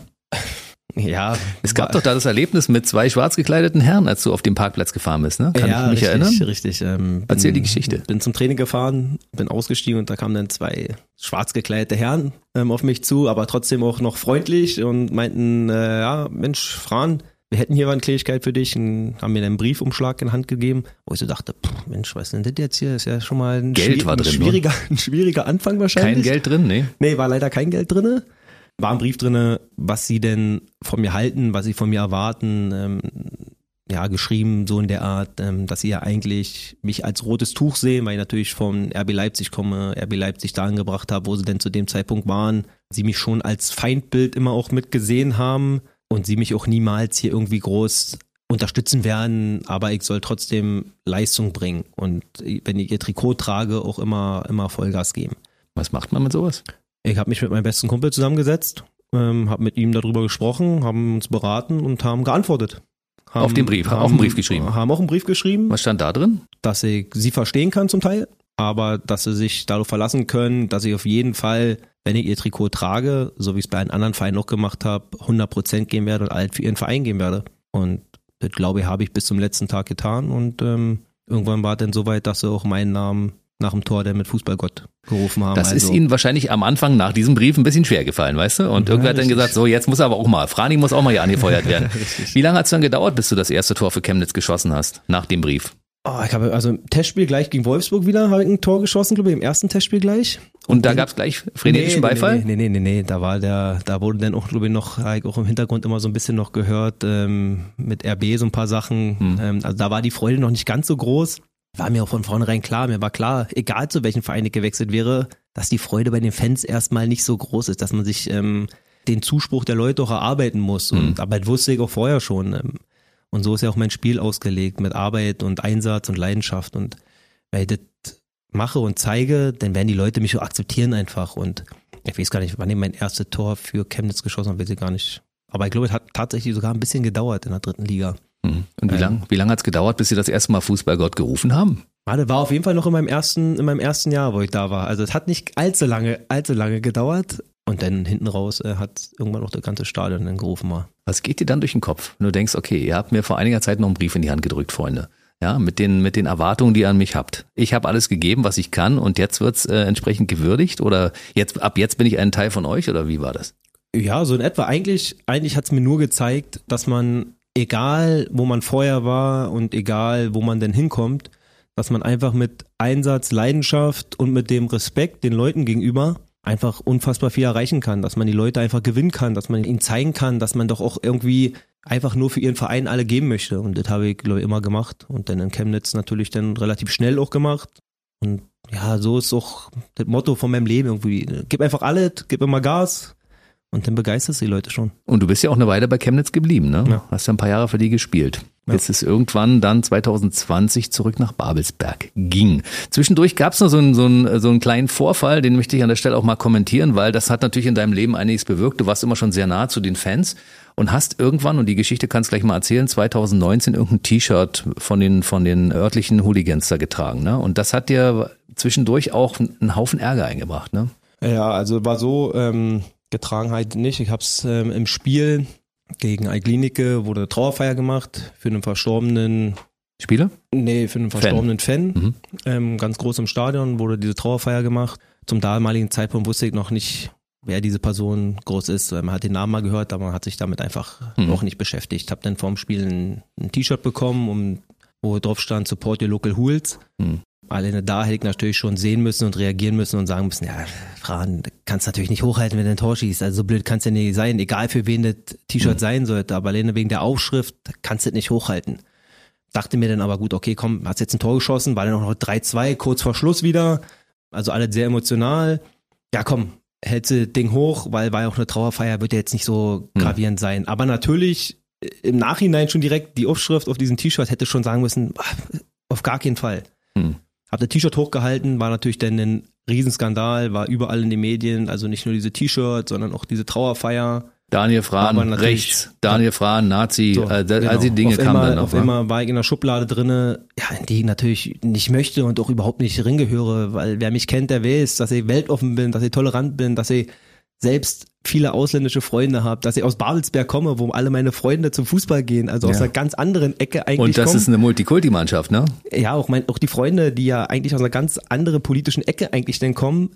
Ja. Es gab doch da das Erlebnis mit 2 schwarz gekleideten Herren, als du auf dem Parkplatz gefahren bist, ne? Kann ich mich erinnern? Richtig. Erzähl die Geschichte. Bin zum Training gefahren, bin ausgestiegen und da kamen dann 2 schwarz gekleidete Herren auf mich zu, aber trotzdem auch noch freundlich und meinten, Mensch, Fran, wir hätten hier eine Kleinigkeit für dich und haben mir einen Briefumschlag in die Hand gegeben, wo ich so dachte, Mensch, was ist denn das jetzt hier? Ist ja schon mal ein Geld war drin, schwieriger Anfang wahrscheinlich. Kein Geld drin, ne? Nee, war leider kein Geld drin. war ein Brief drinne, was sie denn von mir halten, was sie von mir erwarten, geschrieben so in der Art, dass sie ja eigentlich mich als rotes Tuch sehen, weil ich natürlich von RB Leipzig komme, RB Leipzig da angebracht habe, wo sie denn zu dem Zeitpunkt waren, sie mich schon als Feindbild immer auch mitgesehen haben und sie mich auch niemals hier irgendwie groß unterstützen werden, aber ich soll trotzdem Leistung bringen und wenn ich ihr Trikot trage, auch immer Vollgas geben. Was macht man mit sowas? Ich habe mich mit meinem besten Kumpel zusammengesetzt, habe mit ihm darüber gesprochen, haben uns beraten und haben geantwortet. Auf den Brief, haben auch einen Brief geschrieben. Haben auch einen Brief geschrieben. Was stand da drin? Dass ich sie verstehen kann zum Teil, aber dass sie sich darauf verlassen können, dass ich auf jeden Fall, wenn ich ihr Trikot trage, so wie ich es bei einem anderen Verein noch gemacht habe, 100% geben werde und alles für ihren Verein geben werde. Und das, glaube ich, habe ich bis zum letzten Tag getan und irgendwann war es dann soweit, dass sie auch meinen Namen nach dem Tor dann mit Fußballgott gerufen haben. Das ist Ihnen wahrscheinlich am Anfang nach diesem Brief ein bisschen schwer gefallen, weißt du? Und irgendwer hat dann gesagt, so jetzt muss aber auch mal, Frani muss auch mal hier angefeuert werden. Wie lange hat es dann gedauert, bis du das erste Tor für Chemnitz geschossen hast, nach dem Brief? Ich habe also im Testspiel gleich gegen Wolfsburg wieder habe ich ein Tor geschossen, glaube ich, im ersten Testspiel gleich. Und da gab es gleich frenetischen Beifall? Nee, da wurde dann auch, glaube ich, noch, habe ich auch im Hintergrund immer so ein bisschen noch gehört, mit RB so ein paar Sachen. Also da war die Freude noch nicht ganz so groß. War mir auch von vornherein klar, mir war klar, egal zu welchem Verein ich gewechselt wäre, dass die Freude bei den Fans erstmal nicht so groß ist, dass man sich den Zuspruch der Leute auch erarbeiten muss. Aber das wusste ich auch vorher schon. Und so ist ja auch mein Spiel ausgelegt, mit Arbeit und Einsatz und Leidenschaft. Und wenn ich das mache und zeige, dann werden die Leute mich auch akzeptieren einfach. Und ich weiß gar nicht, wann ich mein erstes Tor für Chemnitz geschossen habe, weiß ich gar nicht. Aber ich glaube, es hat tatsächlich sogar ein bisschen gedauert in der 3. Liga. Und wie lang hat es gedauert, bis Sie das erste Mal Fußballgott gerufen haben? Das war auf jeden Fall noch in meinem ersten Jahr, wo ich da war. Also es hat nicht allzu lange gedauert. Und dann hinten raus hat irgendwann auch das ganze Stadion dann gerufen mal. Was geht dir dann durch den Kopf? Wenn du denkst, okay, ihr habt mir vor einiger Zeit noch einen Brief in die Hand gedrückt, Freunde. Ja, mit den Erwartungen, die ihr an mich habt. Ich habe alles gegeben, was ich kann und jetzt wird's entsprechend gewürdigt? Oder ab jetzt bin ich ein Teil von euch oder wie war das? Ja, so in etwa. Eigentlich hat's mir nur gezeigt, dass man, egal wo man vorher war und egal wo man denn hinkommt, dass man einfach mit Einsatz, Leidenschaft und mit dem Respekt den Leuten gegenüber einfach unfassbar viel erreichen kann, dass man die Leute einfach gewinnen kann, dass man ihnen zeigen kann, dass man doch auch irgendwie einfach nur für ihren Verein alle geben möchte. Und das habe ich, glaube ich, immer gemacht und dann in Chemnitz natürlich dann relativ schnell auch gemacht. Und ja, so ist auch das Motto von meinem Leben irgendwie. Gib einfach alles, gib immer Gas und dann begeisterst du die Leute schon. Und du bist ja auch eine Weile bei Chemnitz geblieben, ne? Ja. Hast ja ein paar Jahre für die gespielt. Ja. Bis es irgendwann dann 2020 zurück nach Babelsberg ging. Zwischendurch gab es noch so einen kleinen Vorfall, den möchte ich an der Stelle auch mal kommentieren, weil das hat natürlich in deinem Leben einiges bewirkt. Du warst immer schon sehr nah zu den Fans und hast irgendwann, und die Geschichte kannst du gleich mal erzählen, 2019 irgendein T-Shirt von den örtlichen Hooligans da getragen, ne? Und das hat dir zwischendurch auch einen Haufen Ärger eingebracht, ne? Ja, also war so, getragen halt nicht. Ich hab's im Spiel gegen Eiklinike wurde eine Trauerfeier gemacht für einen verstorbenen Spieler? Nee, für einen verstorbenen Fan. Ganz groß im Stadion wurde diese Trauerfeier gemacht. Zum damaligen Zeitpunkt wusste ich noch nicht, wer diese Person groß ist. Man hat den Namen mal gehört, aber man hat sich damit einfach auch nicht beschäftigt. Hab dann vorm Spiel ein T-Shirt bekommen, wo drauf stand Support your local hools. Alleine da hätte ich natürlich schon sehen müssen und reagieren müssen und sagen müssen, ja, Fran, kannst natürlich nicht hochhalten, wenn du ein Tor schießt. Also so blöd kann es ja nicht sein, egal für wen das T-Shirt sein sollte. Aber alleine wegen der Aufschrift kannst du das nicht hochhalten. Dachte mir dann aber gut, okay, komm, hast jetzt ein Tor geschossen, war dann auch noch 3-2, kurz vor Schluss wieder. Also alles sehr emotional. Ja komm, hältst du das Ding hoch, weil war ja auch eine Trauerfeier, wird ja jetzt nicht so gravierend sein. Aber natürlich im Nachhinein schon direkt die Aufschrift auf diesem T-Shirt hätte schon sagen müssen, auf gar keinen Fall. Hab das T-Shirt hochgehalten, war natürlich dann ein Riesenskandal, war überall in den Medien, also nicht nur diese T-Shirts, sondern auch diese Trauerfeier. Daniel Frahn rechts, Daniel Frahn, Nazi, so, all die Dinge kamen dann noch. Auf einmal war ich in der Schublade drinne, ja, in die ich natürlich nicht möchte und auch überhaupt nicht reingehöre, weil wer mich kennt, der weiß, dass ich weltoffen bin, dass ich tolerant bin, dass ich selbst viele ausländische Freunde habe, dass ich aus Babelsberg komme, wo alle meine Freunde zum Fußball gehen, also aus einer ganz anderen Ecke eigentlich. Und das ist eine Multikulti-Mannschaft, ne? Ja, auch die Freunde, die ja eigentlich aus einer ganz anderen politischen Ecke eigentlich dann kommen,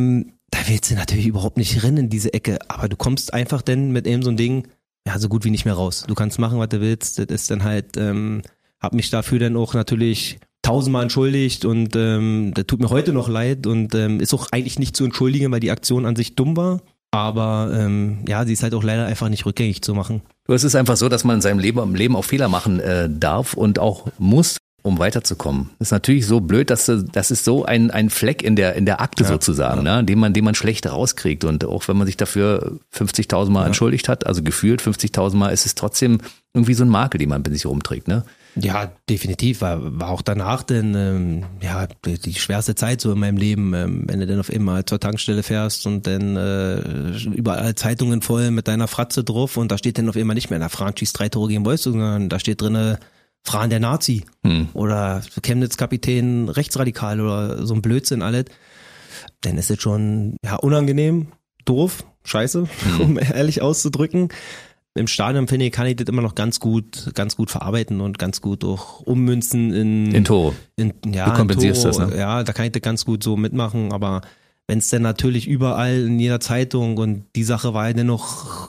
da willst du natürlich überhaupt nicht rein in diese Ecke, aber du kommst einfach dann mit eben so ein Ding, ja, so gut wie nicht mehr raus. Du kannst machen, was du willst, das ist dann halt, hab mich dafür dann auch natürlich 1000-mal entschuldigt und das tut mir heute noch leid und ist auch eigentlich nicht zu entschuldigen, weil die Aktion an sich dumm war. Aber sie ist halt auch leider einfach nicht rückgängig zu machen. Es ist einfach so, dass man in seinem Leben auch Fehler machen darf und auch muss, um weiterzukommen. Das ist natürlich so blöd, das ist so ein Fleck in der Akte sozusagen, ne? Den man schlecht rauskriegt. Und auch wenn man sich dafür 50.000 Mal entschuldigt hat, also gefühlt 50.000 Mal, ist es trotzdem irgendwie so ein Makel, den man mit sich rumträgt, ne? Ja, definitiv. War auch danach denn die schwerste Zeit so in meinem Leben, wenn du dann auf einmal zur Tankstelle fährst und dann überall Zeitungen voll mit deiner Fratze drauf und da steht dann auf einmal nicht mehr, na, Frank schießt 3 Tore gegen Wolfsburg, sondern da steht drinne Fran der Nazi oder Chemnitz-Kapitän rechtsradikal oder so ein Blödsinn alles. Dann ist es schon unangenehm, doof, scheiße, um ehrlich auszudrücken. Im Stadion, finde ich, kann ich das immer noch ganz gut verarbeiten und ganz gut auch ummünzen in Tore. Du kompensierst in Tore, das, ne? Ja, da kann ich das ganz gut so mitmachen, aber wenn es dann natürlich überall in jeder Zeitung und die Sache war ja dann noch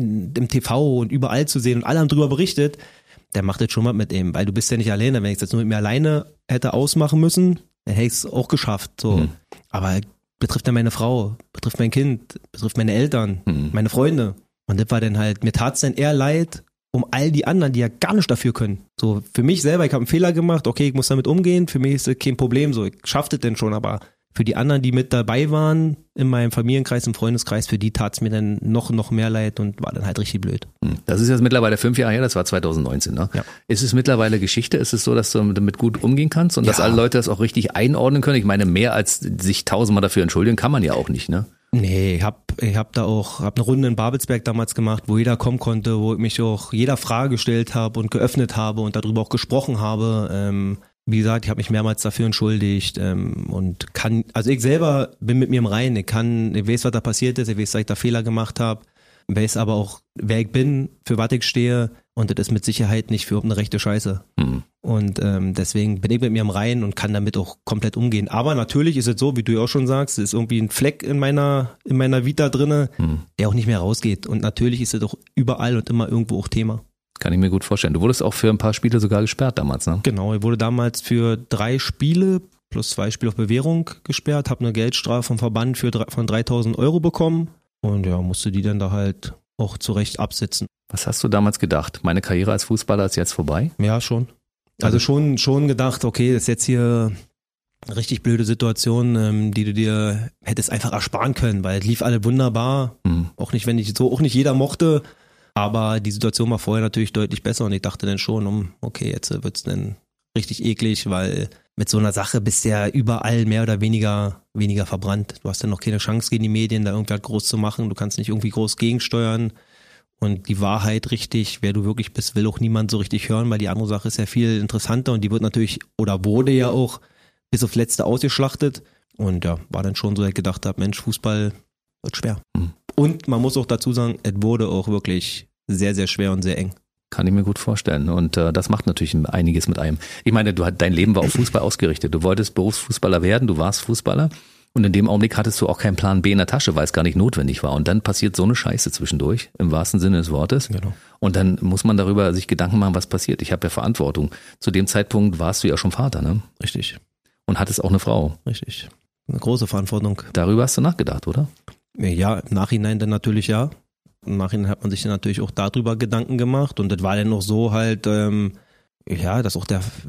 im TV und überall zu sehen und alle haben drüber berichtet, der macht das schon mal mit ihm, weil du bist ja nicht alleine. Wenn ich es jetzt nur mit mir alleine hätte ausmachen müssen, dann hätte ich es auch geschafft. So. Aber betrifft ja meine Frau, betrifft mein Kind, betrifft meine Eltern, meine Freunde. Und das war dann halt, mir tat's dann eher leid um all die anderen, die ja gar nicht dafür können. So, für mich selber, ich habe einen Fehler gemacht, okay, ich muss damit umgehen, für mich ist das kein Problem, so, ich schaff das denn schon, aber für die anderen, die mit dabei waren, in meinem Familienkreis, im Freundeskreis, für die tat's mir dann noch mehr leid und war dann halt richtig blöd. Das ist jetzt mittlerweile 5 Jahre her, das war 2019, ne? Ja. Ist es mittlerweile Geschichte? Ist es so, dass du damit gut umgehen kannst und dass alle Leute das auch richtig einordnen können? Ich meine, mehr als sich 1000-mal dafür entschuldigen kann man ja auch nicht, ne? Nee, ich hab eine Runde in Babelsberg damals gemacht, wo jeder kommen konnte, wo ich mich auch jeder Frage gestellt habe und geöffnet habe und darüber auch gesprochen habe. Wie gesagt, ich habe mich mehrmals dafür entschuldigt und also ich selber bin mit mir im Reinen, ich weiß, was da passiert ist, ich weiß, dass ich da Fehler gemacht habe, weiß aber auch, wer ich bin, für was ich stehe und das ist mit Sicherheit nicht für eine rechte Scheiße. Und deswegen bin ich mit mir im Reinen und kann damit auch komplett umgehen. Aber natürlich ist es so, wie du ja auch schon sagst, es ist irgendwie ein Fleck in meiner Vita drinne, der auch nicht mehr rausgeht. Und natürlich ist es auch überall und immer irgendwo auch Thema. Kann ich mir gut vorstellen. Du wurdest auch für ein paar Spiele sogar gesperrt damals, ne? Genau, ich wurde damals für 3 Spiele plus 2 Spiele auf Bewährung gesperrt, habe eine Geldstrafe vom Verband von 3.000 € bekommen und ja, musste die dann da halt auch zurecht absitzen. Was hast du damals gedacht? Meine Karriere als Fußballer ist jetzt vorbei? Ja, schon. Also schon gedacht, okay, das ist jetzt hier eine richtig blöde Situation, die du dir hättest einfach ersparen können, weil es lief alle wunderbar. Auch nicht jeder mochte. Aber die Situation war vorher natürlich deutlich besser und ich dachte dann schon, okay, jetzt wird's dann richtig eklig, weil mit so einer Sache bist du ja überall mehr oder weniger verbrannt. Du hast dann noch keine Chance gegen die Medien, da irgendwas groß zu machen. Du kannst nicht irgendwie groß gegensteuern. Und die Wahrheit richtig, wer du wirklich bist, will auch niemand so richtig hören, weil die andere Sache ist ja viel interessanter und die wird natürlich oder wurde ja auch bis aufs Letzte ausgeschlachtet. Und ja, war dann schon so, dass ich gedacht habe, Mensch, Fußball wird schwer. Und man muss auch dazu sagen, es wurde auch wirklich sehr, sehr schwer und sehr eng. Kann ich mir gut vorstellen. Und das macht natürlich einiges mit einem. Ich meine, dein Leben war auf Fußball ausgerichtet. Du wolltest Berufsfußballer werden, du warst Fußballer. Und in dem Augenblick hattest du auch keinen Plan B in der Tasche, weil es gar nicht notwendig war. Und dann passiert so eine Scheiße zwischendurch, im wahrsten Sinne des Wortes. Genau. Und dann muss man darüber sich Gedanken machen, was passiert. Ich habe ja Verantwortung. Zu dem Zeitpunkt warst du ja schon Vater, ne? Richtig. Und hattest auch eine Frau. Richtig. Eine große Verantwortung. Darüber hast du nachgedacht, oder? Ja, im Nachhinein dann natürlich ja. Im Nachhinein hat man sich dann natürlich auch darüber Gedanken gemacht. Und das war dann noch so halt, dass auch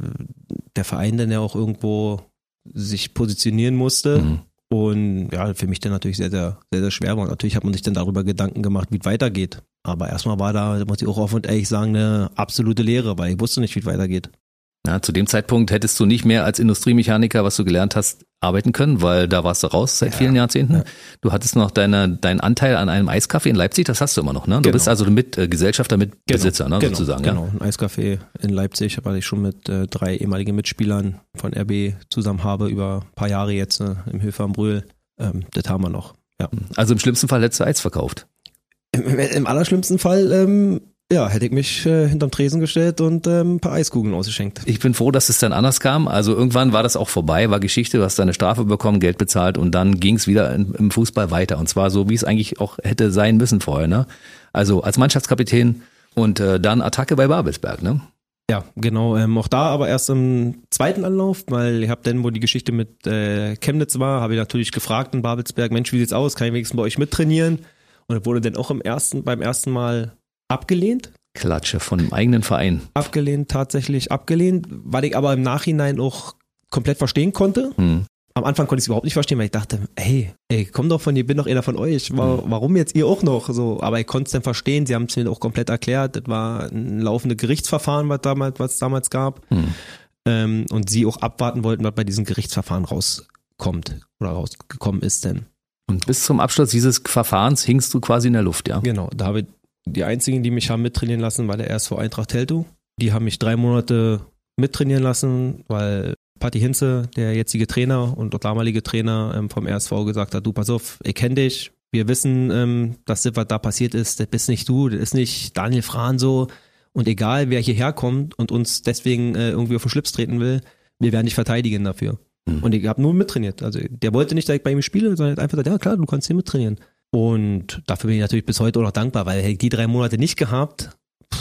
der Verein dann ja auch irgendwo sich positionieren musste. Und ja, für mich dann natürlich sehr, sehr, sehr, sehr schwer war. Und natürlich hat man sich dann darüber Gedanken gemacht, wie es weitergeht. Aber erstmal war da, muss ich auch offen und ehrlich sagen, eine absolute Leere, weil ich wusste nicht, wie es weitergeht. Ja, zu dem Zeitpunkt hättest du nicht mehr als Industriemechaniker, was du gelernt hast, arbeiten können, weil da warst du raus seit vielen Jahrzehnten. Ja. Du hattest noch deinen Anteil an einem Eiscafé in Leipzig, das hast du immer noch, ne? Du bist also Gesellschafter, Mitbesitzer, ne? Sozusagen. Genau, ja? Ein Eiscafé in Leipzig, weil ich schon mit 3 ehemaligen Mitspielern von RB zusammen habe, über ein paar Jahre jetzt im Höfer am Brühl. Das haben wir noch, ja. Also im schlimmsten Fall hättest du Eis verkauft? Im allerschlimmsten Fall, hätte ich mich hinterm Tresen gestellt und ein paar Eiskugeln ausgeschenkt. Ich bin froh, dass es dann anders kam. Also irgendwann war das auch vorbei, war Geschichte, du hast deine Strafe bekommen, Geld bezahlt und dann ging es wieder im Fußball weiter. Und zwar so, wie es eigentlich auch hätte sein müssen vorher, ne? Also als Mannschaftskapitän und dann Attacke bei Babelsberg, ne? Ja, genau. Auch da aber erst im zweiten Anlauf, weil ich habe dann, wo die Geschichte mit Chemnitz war, habe ich natürlich gefragt in Babelsberg, Mensch, wie sieht's aus? Kann ich wenigstens bei euch mittrainieren? Und wurde dann auch beim ersten Mal abgelehnt. Klatsche von dem eigenen Verein. Tatsächlich abgelehnt, weil ich aber im Nachhinein auch komplett verstehen konnte. Am Anfang konnte ich es überhaupt nicht verstehen, weil ich dachte, hey, komm doch ich bin doch einer von euch, warum jetzt ihr auch noch? So, aber ich konnte es dann verstehen, sie haben es mir auch komplett erklärt, das war ein laufendes Gerichtsverfahren, was es damals gab. Und sie auch abwarten wollten, was bei diesem Gerichtsverfahren rauskommt oder rausgekommen ist denn. Und bis zum Abschluss dieses Verfahrens hingst du quasi in der Luft, ja? Genau, da habe ich die einzigen, die mich haben mittrainieren lassen, war der SV Eintracht Teltow. Die haben mich 3 Monate mittrainieren lassen, weil Patti Hinze, der jetzige Trainer und der damalige Trainer vom RSV, gesagt hat, du pass auf, ich kenne dich, wir wissen, dass das, was da passiert ist, das bist nicht du, das ist nicht Daniel Frahn so und egal, wer hierher kommt und uns deswegen irgendwie auf den Schlips treten will, wir werden dich verteidigen dafür. Und ich habe nur mittrainiert, also der wollte nicht direkt bei ihm spielen, sondern hat einfach gesagt, ja klar, du kannst hier mittrainieren. Und dafür bin ich natürlich bis heute auch noch dankbar, weil hätte ich die 3 Monate nicht gehabt,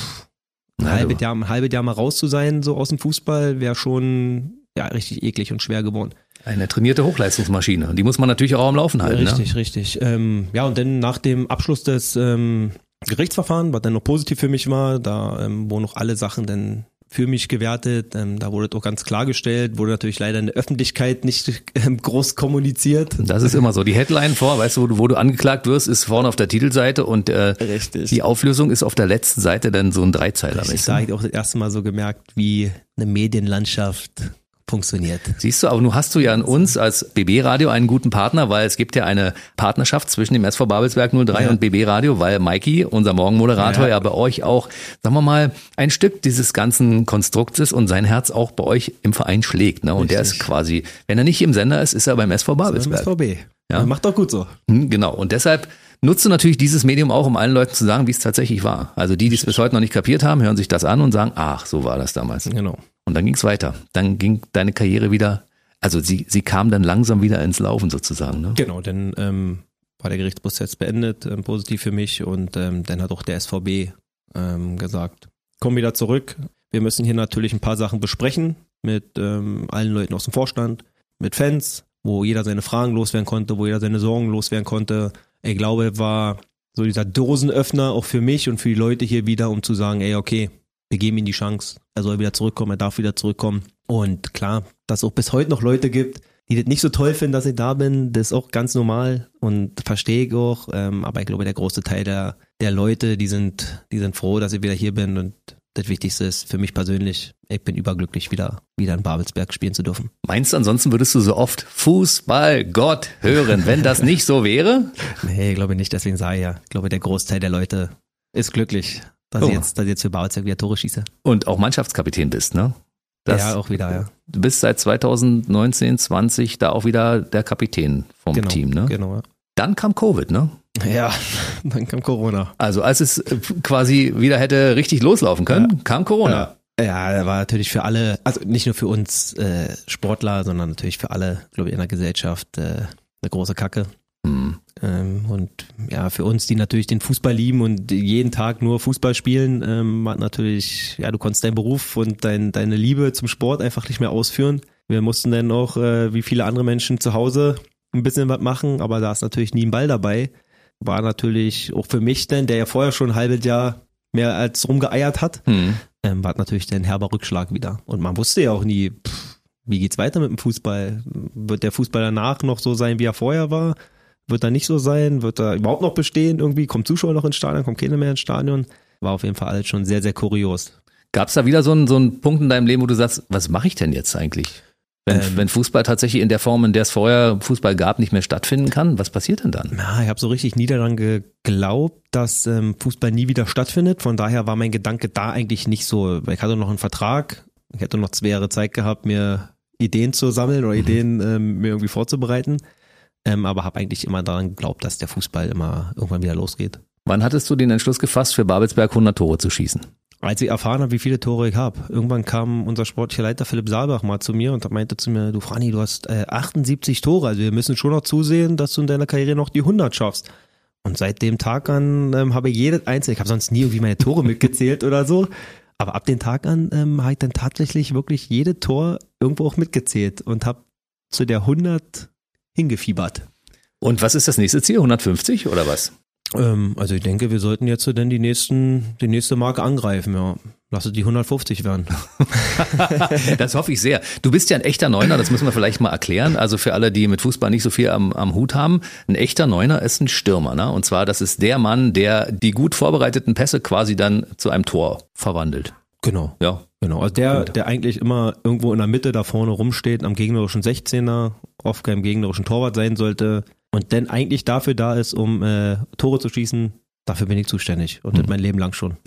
ein halbes Jahr mal raus zu sein, so aus dem Fußball, wäre schon richtig eklig und schwer geworden. Eine trainierte Hochleistungsmaschine. Die muss man natürlich auch am Laufen halten. Richtig. Und dann nach dem Abschluss des Gerichtsverfahrens, was dann noch positiv für mich war, da wurden noch alle Sachen dann für mich gewertet. Da wurde doch ganz klargestellt, wurde natürlich leider in der Öffentlichkeit nicht groß kommuniziert. Das ist immer so. Die Headline weißt du, wo du angeklagt wirst, ist vorne auf der Titelseite und die Auflösung ist auf der letzten Seite dann so ein Dreizeiler. Da habe ich auch das erste Mal so gemerkt, wie eine Medienlandschaft funktioniert. Siehst du, aber nun hast du ja an uns als BB Radio einen guten Partner, weil es gibt ja eine Partnerschaft zwischen dem SV Babelsberg 03 und BB Radio, weil Mikey, unser Morgenmoderator, ja bei euch auch, sagen wir mal, ein Stück dieses ganzen Konstrukts ist und sein Herz auch bei euch im Verein schlägt. Ne? Und der ist quasi, wenn er nicht im Sender ist, ist er beim SV Babelsberg. Beim SVB. Ja? Macht doch gut so. Genau. Und deshalb nutzt du natürlich dieses Medium auch, um allen Leuten zu sagen, wie es tatsächlich war. Also die es bis heute noch nicht kapiert haben, hören sich das an und sagen, ach, so war das damals. Genau. Und dann ging es weiter. Dann ging deine Karriere wieder, also sie kam dann langsam wieder ins Laufen sozusagen. Ne? Genau, dann war der Gerichtsprozess beendet, positiv für mich und dann hat auch der SVB gesagt, komm wieder zurück. Wir müssen hier natürlich ein paar Sachen besprechen mit allen Leuten aus dem Vorstand, mit Fans, wo jeder seine Fragen loswerden konnte, wo jeder seine Sorgen loswerden konnte. Ich glaube, war so dieser Dosenöffner auch für mich und für die Leute hier wieder, um zu sagen, okay, wir geben ihm die Chance, er soll wieder zurückkommen, er darf wieder zurückkommen. Und klar, dass es auch bis heute noch Leute gibt, die das nicht so toll finden, dass ich da bin, das ist auch ganz normal und verstehe ich auch. Aber ich glaube, der große Teil der Leute, die sind froh, dass ich wieder hier bin. Und das Wichtigste ist für mich persönlich, ich bin überglücklich, wieder in Babelsberg spielen zu dürfen. Meinst du, ansonsten würdest du so oft Fußball Gott hören, wenn das nicht so wäre? Nee, ich glaube nicht, deswegen sage ich ja. Ich glaube, der Großteil der Leute ist glücklich, dass ich jetzt für Babelsberg wieder Tore schieße. Und auch Mannschaftskapitän bist, ne? Auch wieder, ja. Du bist seit 2019, 20 da auch wieder der Kapitän vom Team, ne? Genau, ja. Dann kam Covid, ne? Ja, dann kam Corona. Also als es quasi wieder hätte richtig loslaufen können, kam Corona. Ja, war natürlich für alle, also nicht nur für uns Sportler, sondern natürlich für alle, glaube ich, in der Gesellschaft eine große Kacke. Und ja, für uns, die natürlich den Fußball lieben und jeden Tag nur Fußball spielen, hat natürlich, ja, du konntest deinen Beruf und deine Liebe zum Sport einfach nicht mehr ausführen. Wir mussten dann auch, wie viele andere Menschen zu Hause, ein bisschen was machen, aber da ist natürlich nie ein Ball dabei. War natürlich auch für mich dann, der ja vorher schon ein halbes Jahr mehr als rumgeeiert hat, war natürlich dann ein herber Rückschlag wieder. Und man wusste ja auch nie, wie geht's weiter mit dem Fußball? Wird der Fußball danach noch so sein, wie er vorher war? Wird er nicht so sein? Wird er überhaupt noch bestehen? Irgendwie kommen Zuschauer noch ins Stadion, kommt keiner mehr ins Stadion? War auf jeden Fall alles schon sehr, sehr kurios. Gab es da wieder so einen Punkt in deinem Leben, wo du sagst, was mache ich denn jetzt eigentlich? Wenn Fußball tatsächlich in der Form, in der es vorher Fußball gab, nicht mehr stattfinden kann, was passiert denn dann? Ja, ich habe so richtig nie daran geglaubt, dass Fußball nie wieder stattfindet. Von daher war mein Gedanke da eigentlich nicht so. Ich hatte noch einen Vertrag, ich hätte noch 2 Jahre Zeit gehabt, mir Ideen zu sammeln oder Ideen mir irgendwie vorzubereiten. Aber habe eigentlich immer daran geglaubt, dass der Fußball immer irgendwann wieder losgeht. Wann hattest du den Entschluss gefasst, für Babelsberg 100 Tore zu schießen? Als ich erfahren habe, wie viele Tore ich habe. Irgendwann kam unser sportlicher Leiter Philipp Saalbach mal zu mir und meinte zu mir, du Franni, du hast 78 Tore, also wir müssen schon noch zusehen, dass du in deiner Karriere noch die 100 schaffst. Und seit dem Tag an habe ich jedes einzelne, ich habe sonst nie irgendwie meine Tore mitgezählt oder so, aber ab dem Tag an habe ich dann tatsächlich wirklich jede Tor irgendwo auch mitgezählt und habe zu der 100 hingefiebert. Und was ist das nächste Ziel? 150 oder was? Also ich denke, wir sollten jetzt dann die nächste Marke angreifen, ja. Lass es die 150 werden. Das hoffe ich sehr. Du bist ja ein echter Neuner, das müssen wir vielleicht mal erklären. Also für alle, die mit Fußball nicht so viel am Hut haben, ein echter Neuner ist ein Stürmer, ne? Und zwar, das ist der Mann, der die gut vorbereiteten Pässe quasi dann zu einem Tor verwandelt. Genau. Ja. Genau. Also der eigentlich immer irgendwo in der Mitte da vorne rumsteht, am gegnerischen 16er, oft keinem gegnerischen Torwart sein sollte und dann eigentlich dafür da ist, um Tore zu schießen. Dafür bin ich zuständig und das mein Leben lang schon.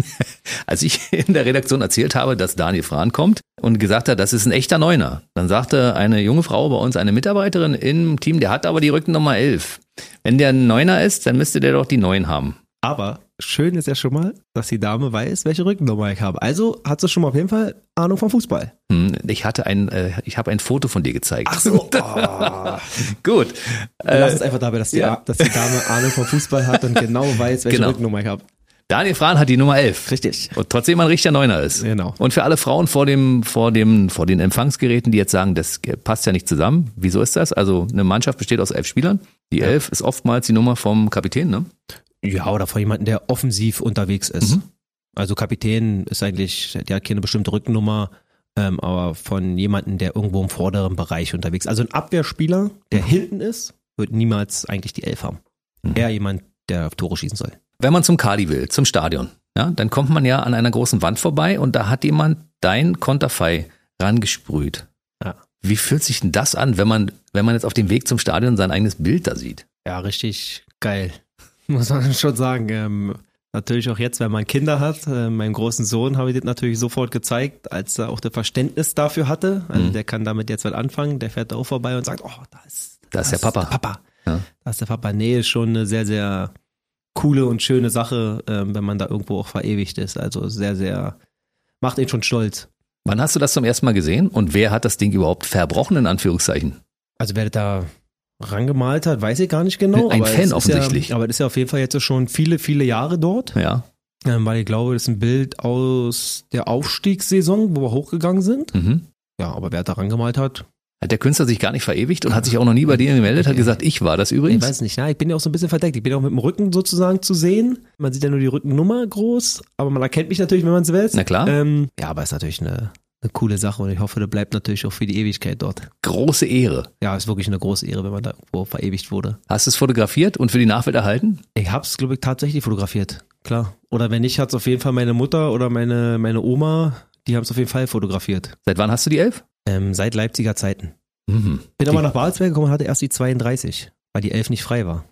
Als ich in der Redaktion erzählt habe, dass Daniel Frahn kommt und gesagt hat, das ist ein echter Neuner, dann sagte eine junge Frau bei uns, eine Mitarbeiterin im Team, der hat aber die Rückennummer 11. Wenn der ein Neuner ist, dann müsste der doch die 9 haben. Aber schön ist ja schon mal, dass die Dame weiß, welche Rückennummer ich habe. Also hat sie schon mal auf jeden Fall Ahnung vom Fußball. Ich habe ein Foto von dir gezeigt. Ach so. Oh. Gut. Lass es einfach dabei, dass die Dame Ahnung vom Fußball hat und genau weiß, welche Rückennummer ich habe. Daniel Frahn hat die Nummer 11. Richtig. Und trotzdem ein richtiger Neuner ist. Genau. Und für alle Frauen vor den Empfangsgeräten, die jetzt sagen, das passt ja nicht zusammen. Wieso ist das? Also eine Mannschaft besteht aus 11 Spielern. Die 11 ist oftmals die Nummer vom Kapitän, ne? Ja, oder von jemandem, der offensiv unterwegs ist. Also Kapitän ist eigentlich, der hat keine bestimmte Rückennummer, aber von jemandem, der irgendwo im vorderen Bereich unterwegs ist. Also ein Abwehrspieler, der hinten ist, wird niemals eigentlich die 11 haben. Eher jemand, der auf Tore schießen soll. Wenn man zum Kali will, zum Stadion, ja, dann kommt man ja an einer großen Wand vorbei und da hat jemand dein Konterfei rangesprüht. Ja. Wie fühlt sich denn das an, wenn man jetzt auf dem Weg zum Stadion sein eigenes Bild da sieht? Ja, richtig geil. Muss man schon sagen. Natürlich auch jetzt, wenn man Kinder hat. Meinem großen Sohn habe ich das natürlich sofort gezeigt, als er auch das Verständnis dafür hatte. Also der kann damit jetzt was anfangen. Der fährt da auch vorbei und sagt, oh, da ist der Papa. Der Papa. Ja. Da ist der Papa. Nee, ist schon eine sehr, sehr coole und schöne Sache, wenn man da irgendwo auch verewigt ist. Also sehr, sehr, macht ihn schon stolz. Wann hast du das zum ersten Mal gesehen und wer hat das Ding überhaupt verbrochen, in Anführungszeichen? Also wer da rangemalt hat, weiß ich gar nicht genau. Ein Fan offensichtlich. Ja, aber das ist ja auf jeden Fall jetzt schon viele, viele Jahre dort. Ja. Weil ich glaube, das ist ein Bild aus der Aufstiegssaison, wo wir hochgegangen sind. Ja, aber wer da rangemalt hat. Hat der Künstler sich gar nicht verewigt und hat sich auch noch nie bei dir gemeldet, hat gesagt, ich war das übrigens? Ich weiß nicht, ja, ich bin ja auch so ein bisschen verdeckt. Ich bin ja auch mit dem Rücken sozusagen zu sehen. Man sieht ja nur die Rückennummer groß, aber man erkennt mich natürlich, wenn man es will. Na klar. Ja, aber ist natürlich eine coole Sache und ich hoffe, das bleibt natürlich auch für die Ewigkeit dort. Große Ehre. Ja, ist wirklich eine große Ehre, wenn man da irgendwo verewigt wurde. Hast du es fotografiert und für die Nachwelt erhalten? Ich habe es, glaube ich, tatsächlich fotografiert, klar. Oder wenn nicht, hat es auf jeden Fall meine Mutter oder meine Oma, die haben es auf jeden Fall fotografiert. Seit wann hast du die 11? Seit Leipziger Zeiten. Bin aber nach Babelsberg gekommen und hatte erst die 32, weil die 11 nicht frei war.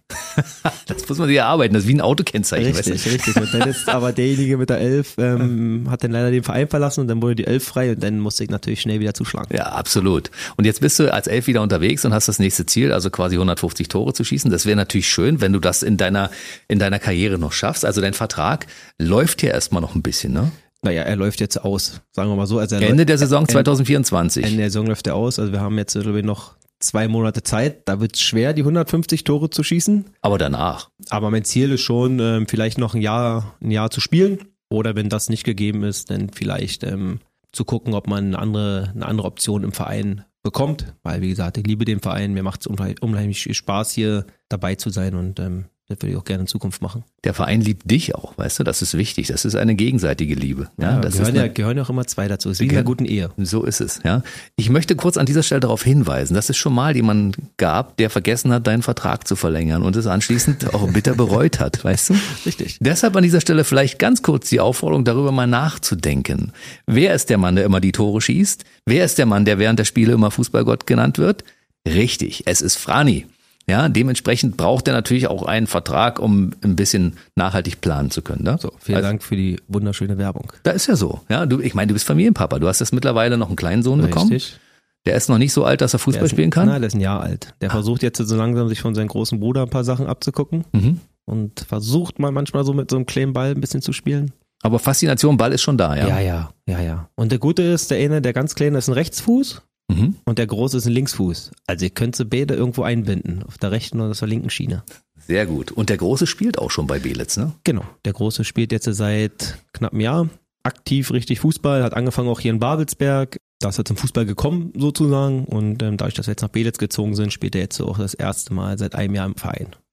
Das muss man sich erarbeiten, das ist wie ein Autokennzeichen. Richtig. Und dann ist aber derjenige mit der 11, hat dann leider den Verein verlassen und dann wurde die 11 frei und dann musste ich natürlich schnell wieder zuschlagen. Ja, absolut. Und jetzt bist du als 11 wieder unterwegs und hast das nächste Ziel, also quasi 150 Tore zu schießen. Das wäre natürlich schön, wenn du das in deiner Karriere noch schaffst. Also dein Vertrag läuft ja erstmal noch ein bisschen, ne? Naja, er läuft jetzt aus, sagen wir mal so. Also Ende der Saison 2024. Ende der Saison läuft er aus, also wir haben jetzt glaube ich noch 2 Monate Zeit. Da wird es schwer, die 150 Tore zu schießen. Aber danach. Aber mein Ziel ist schon, vielleicht noch ein Jahr zu spielen. Oder wenn das nicht gegeben ist, dann vielleicht zu gucken, ob man eine andere Option im Verein bekommt. Weil, wie gesagt, ich liebe den Verein. Mir macht es unheimlich viel Spaß, hier dabei zu sein und das würde ich auch gerne in Zukunft machen. Der Verein liebt dich auch, weißt du, das ist wichtig. Das ist eine gegenseitige Liebe. Ja, gehören ja auch immer zwei dazu. Das ist wie in einer guten Ehe. So ist es, ja. Ich möchte kurz an dieser Stelle darauf hinweisen, dass es schon mal jemanden gab, der vergessen hat, deinen Vertrag zu verlängern und es anschließend auch bitter bereut hat, weißt du? Richtig. Deshalb an dieser Stelle vielleicht ganz kurz die Aufforderung, darüber mal nachzudenken. Wer ist der Mann, der immer die Tore schießt? Wer ist der Mann, der während der Spiele immer Fußballgott genannt wird? Richtig, es ist Frani. Ja, dementsprechend braucht er natürlich auch einen Vertrag, um ein bisschen nachhaltig planen zu können. Ne? So, vielen Dank für die wunderschöne Werbung. Da ist ja so. Ja, ich meine, du bist Familienpapa. Du hast jetzt mittlerweile noch einen kleinen Sohn bekommen. Richtig. Der ist noch nicht so alt, dass er Fußball spielen kann? Nein, der ist ein Jahr alt. Der versucht jetzt so langsam, sich von seinem großen Bruder ein paar Sachen abzugucken. Und versucht mal manchmal so mit so einem kleinen Ball ein bisschen zu spielen. Aber Faszination Ball ist schon da, ja? Ja. Und der Gute ist, der ganz Kleine ist ein Rechtsfuß. Und der Große ist ein Linksfuß. Also ihr könnt sie beide irgendwo einbinden, auf der rechten oder auf der linken Schiene. Sehr gut. Und der Große spielt auch schon bei Beelitz, ne? Genau. Der Große spielt jetzt seit knapp einem Jahr aktiv richtig Fußball, hat angefangen auch hier in Babelsberg. Da ist er zum Fußball gekommen sozusagen und dadurch, dass wir jetzt nach Beelitz gezogen sind, spielt er jetzt auch das erste Mal seit einem Jahr im Verein.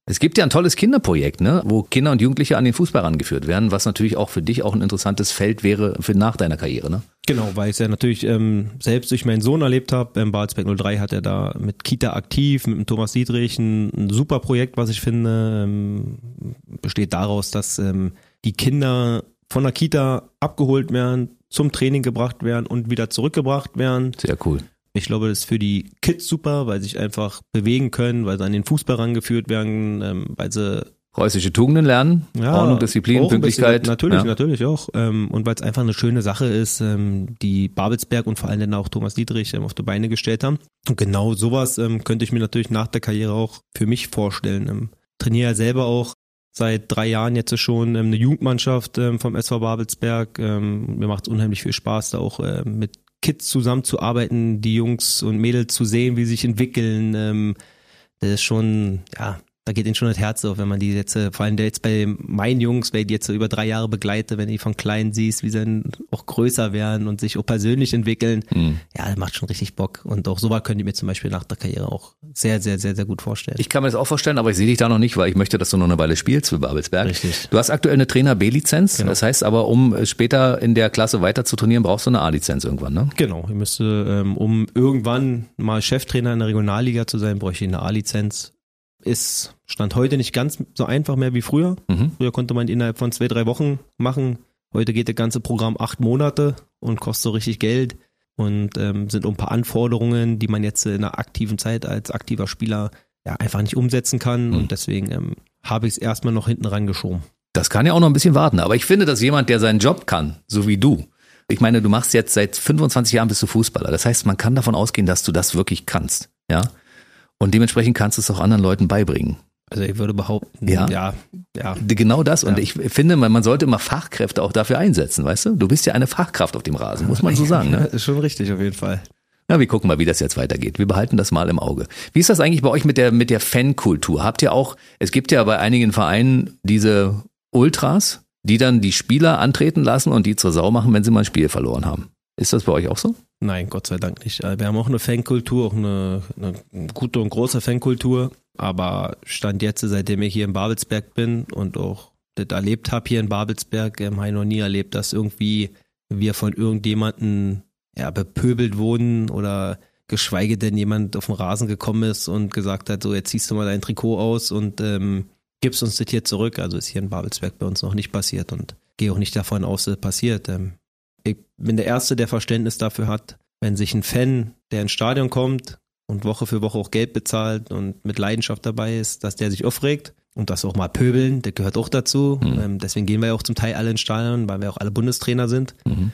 Es gibt ja ein tolles Kinderprojekt, ne, wo Kinder und Jugendliche an den Fußball rangeführt werden, was natürlich auch für dich auch ein interessantes Feld wäre für nach deiner Karriere, ne? Genau, weil ich es ja natürlich selbst durch meinen Sohn erlebt habe. Babelsberg 03 hat er da mit Kita aktiv, mit dem Thomas Dietrich ein super Projekt, was ich finde, besteht daraus, dass die Kinder von der Kita abgeholt werden, zum Training gebracht werden und wieder zurückgebracht werden. Sehr cool. Ich glaube, das ist für die Kids super, weil sie sich einfach bewegen können, weil sie an den Fußball rangeführt werden, weil sie preußische Tugenden lernen, ja, Ordnung, Disziplin, Pünktlichkeit. Natürlich auch. Und weil es einfach eine schöne Sache ist, die Babelsberg und vor allem dann auch Thomas Dietrich auf die Beine gestellt haben. Und genau sowas könnte ich mir natürlich nach der Karriere auch für mich vorstellen. Trainiere ja selber auch seit 3 Jahren jetzt schon eine Jugendmannschaft vom SV Babelsberg. Mir macht es unheimlich viel Spaß, da auch mit Kids zusammenzuarbeiten, die Jungs und Mädels zu sehen, wie sie sich entwickeln. Das ist schon, ja, da geht ihnen schon das Herz auf, wenn man die jetzt, vor allem jetzt bei meinen Jungs, wenn ich die jetzt so über 3 Jahre begleite, wenn du die von klein siehst, wie sie dann auch größer werden und sich auch persönlich entwickeln, ja, das macht schon richtig Bock. Und auch sowas könnte ich mir zum Beispiel nach der Karriere auch sehr, sehr, sehr, sehr gut vorstellen. Ich kann mir das auch vorstellen, aber ich sehe dich da noch nicht, weil ich möchte, dass du noch eine Weile spielst für Babelsberg. Richtig. Du hast aktuell eine Trainer-B-Lizenz, Genau. Das heißt aber, um später in der Klasse weiter zu trainieren, brauchst du eine A-Lizenz irgendwann, ne? Genau, ich müsste, um irgendwann mal Cheftrainer in der Regionalliga zu sein, bräuchte ich eine A-Lizenz. Ist Stand heute nicht ganz so einfach mehr wie früher. Früher konnte man innerhalb von 2-3 Wochen machen. Heute geht das ganze Programm 8 Monate und kostet so richtig Geld und sind ein paar Anforderungen, die man jetzt in einer aktiven Zeit als aktiver Spieler ja einfach nicht umsetzen kann und deswegen habe ich es erstmal noch hinten rangeschoben. Das kann ja auch noch ein bisschen warten, aber ich finde, dass jemand, der seinen Job kann, so wie du, ich meine, du machst jetzt seit 25 Jahren bist du Fußballer. Das heißt, man kann davon ausgehen, dass du das wirklich kannst, ja? Und dementsprechend kannst du es auch anderen Leuten beibringen. Also ich würde behaupten, ja. Genau das. Und ich finde, man sollte immer Fachkräfte auch dafür einsetzen, weißt du? Du bist ja eine Fachkraft auf dem Rasen, muss man so sagen. Ne? Ist schon richtig auf jeden Fall. Na, wir gucken mal, wie das jetzt weitergeht. Wir behalten das mal im Auge. Wie ist das eigentlich bei euch mit der Fankultur? Habt ihr auch, es gibt ja bei einigen Vereinen diese Ultras, die dann die Spieler antreten lassen und die zur Sau machen, wenn sie mal ein Spiel verloren haben. Ist das bei euch auch so? Nein, Gott sei Dank nicht. Wir haben auch eine Fankultur, auch eine gute und große Fankultur. Aber Stand jetzt, seitdem ich hier in Babelsberg bin und auch das erlebt habe hier in Babelsberg, habe ich noch nie erlebt, dass irgendwie wir von irgendjemandem bepöbelt wurden oder geschweige denn jemand auf den Rasen gekommen ist und gesagt hat, so jetzt ziehst du mal dein Trikot aus und gibst uns das hier zurück. Also ist hier in Babelsberg bei uns noch nicht passiert und gehe auch nicht davon aus, dass es passiert. Ich bin der Erste, der Verständnis dafür hat, wenn sich ein Fan, der ins Stadion kommt und Woche für Woche auch Geld bezahlt und mit Leidenschaft dabei ist, dass der sich aufregt und das auch mal pöbeln, das gehört auch dazu. Deswegen gehen wir ja auch zum Teil alle ins Stadion, weil wir auch alle Bundestrainer sind.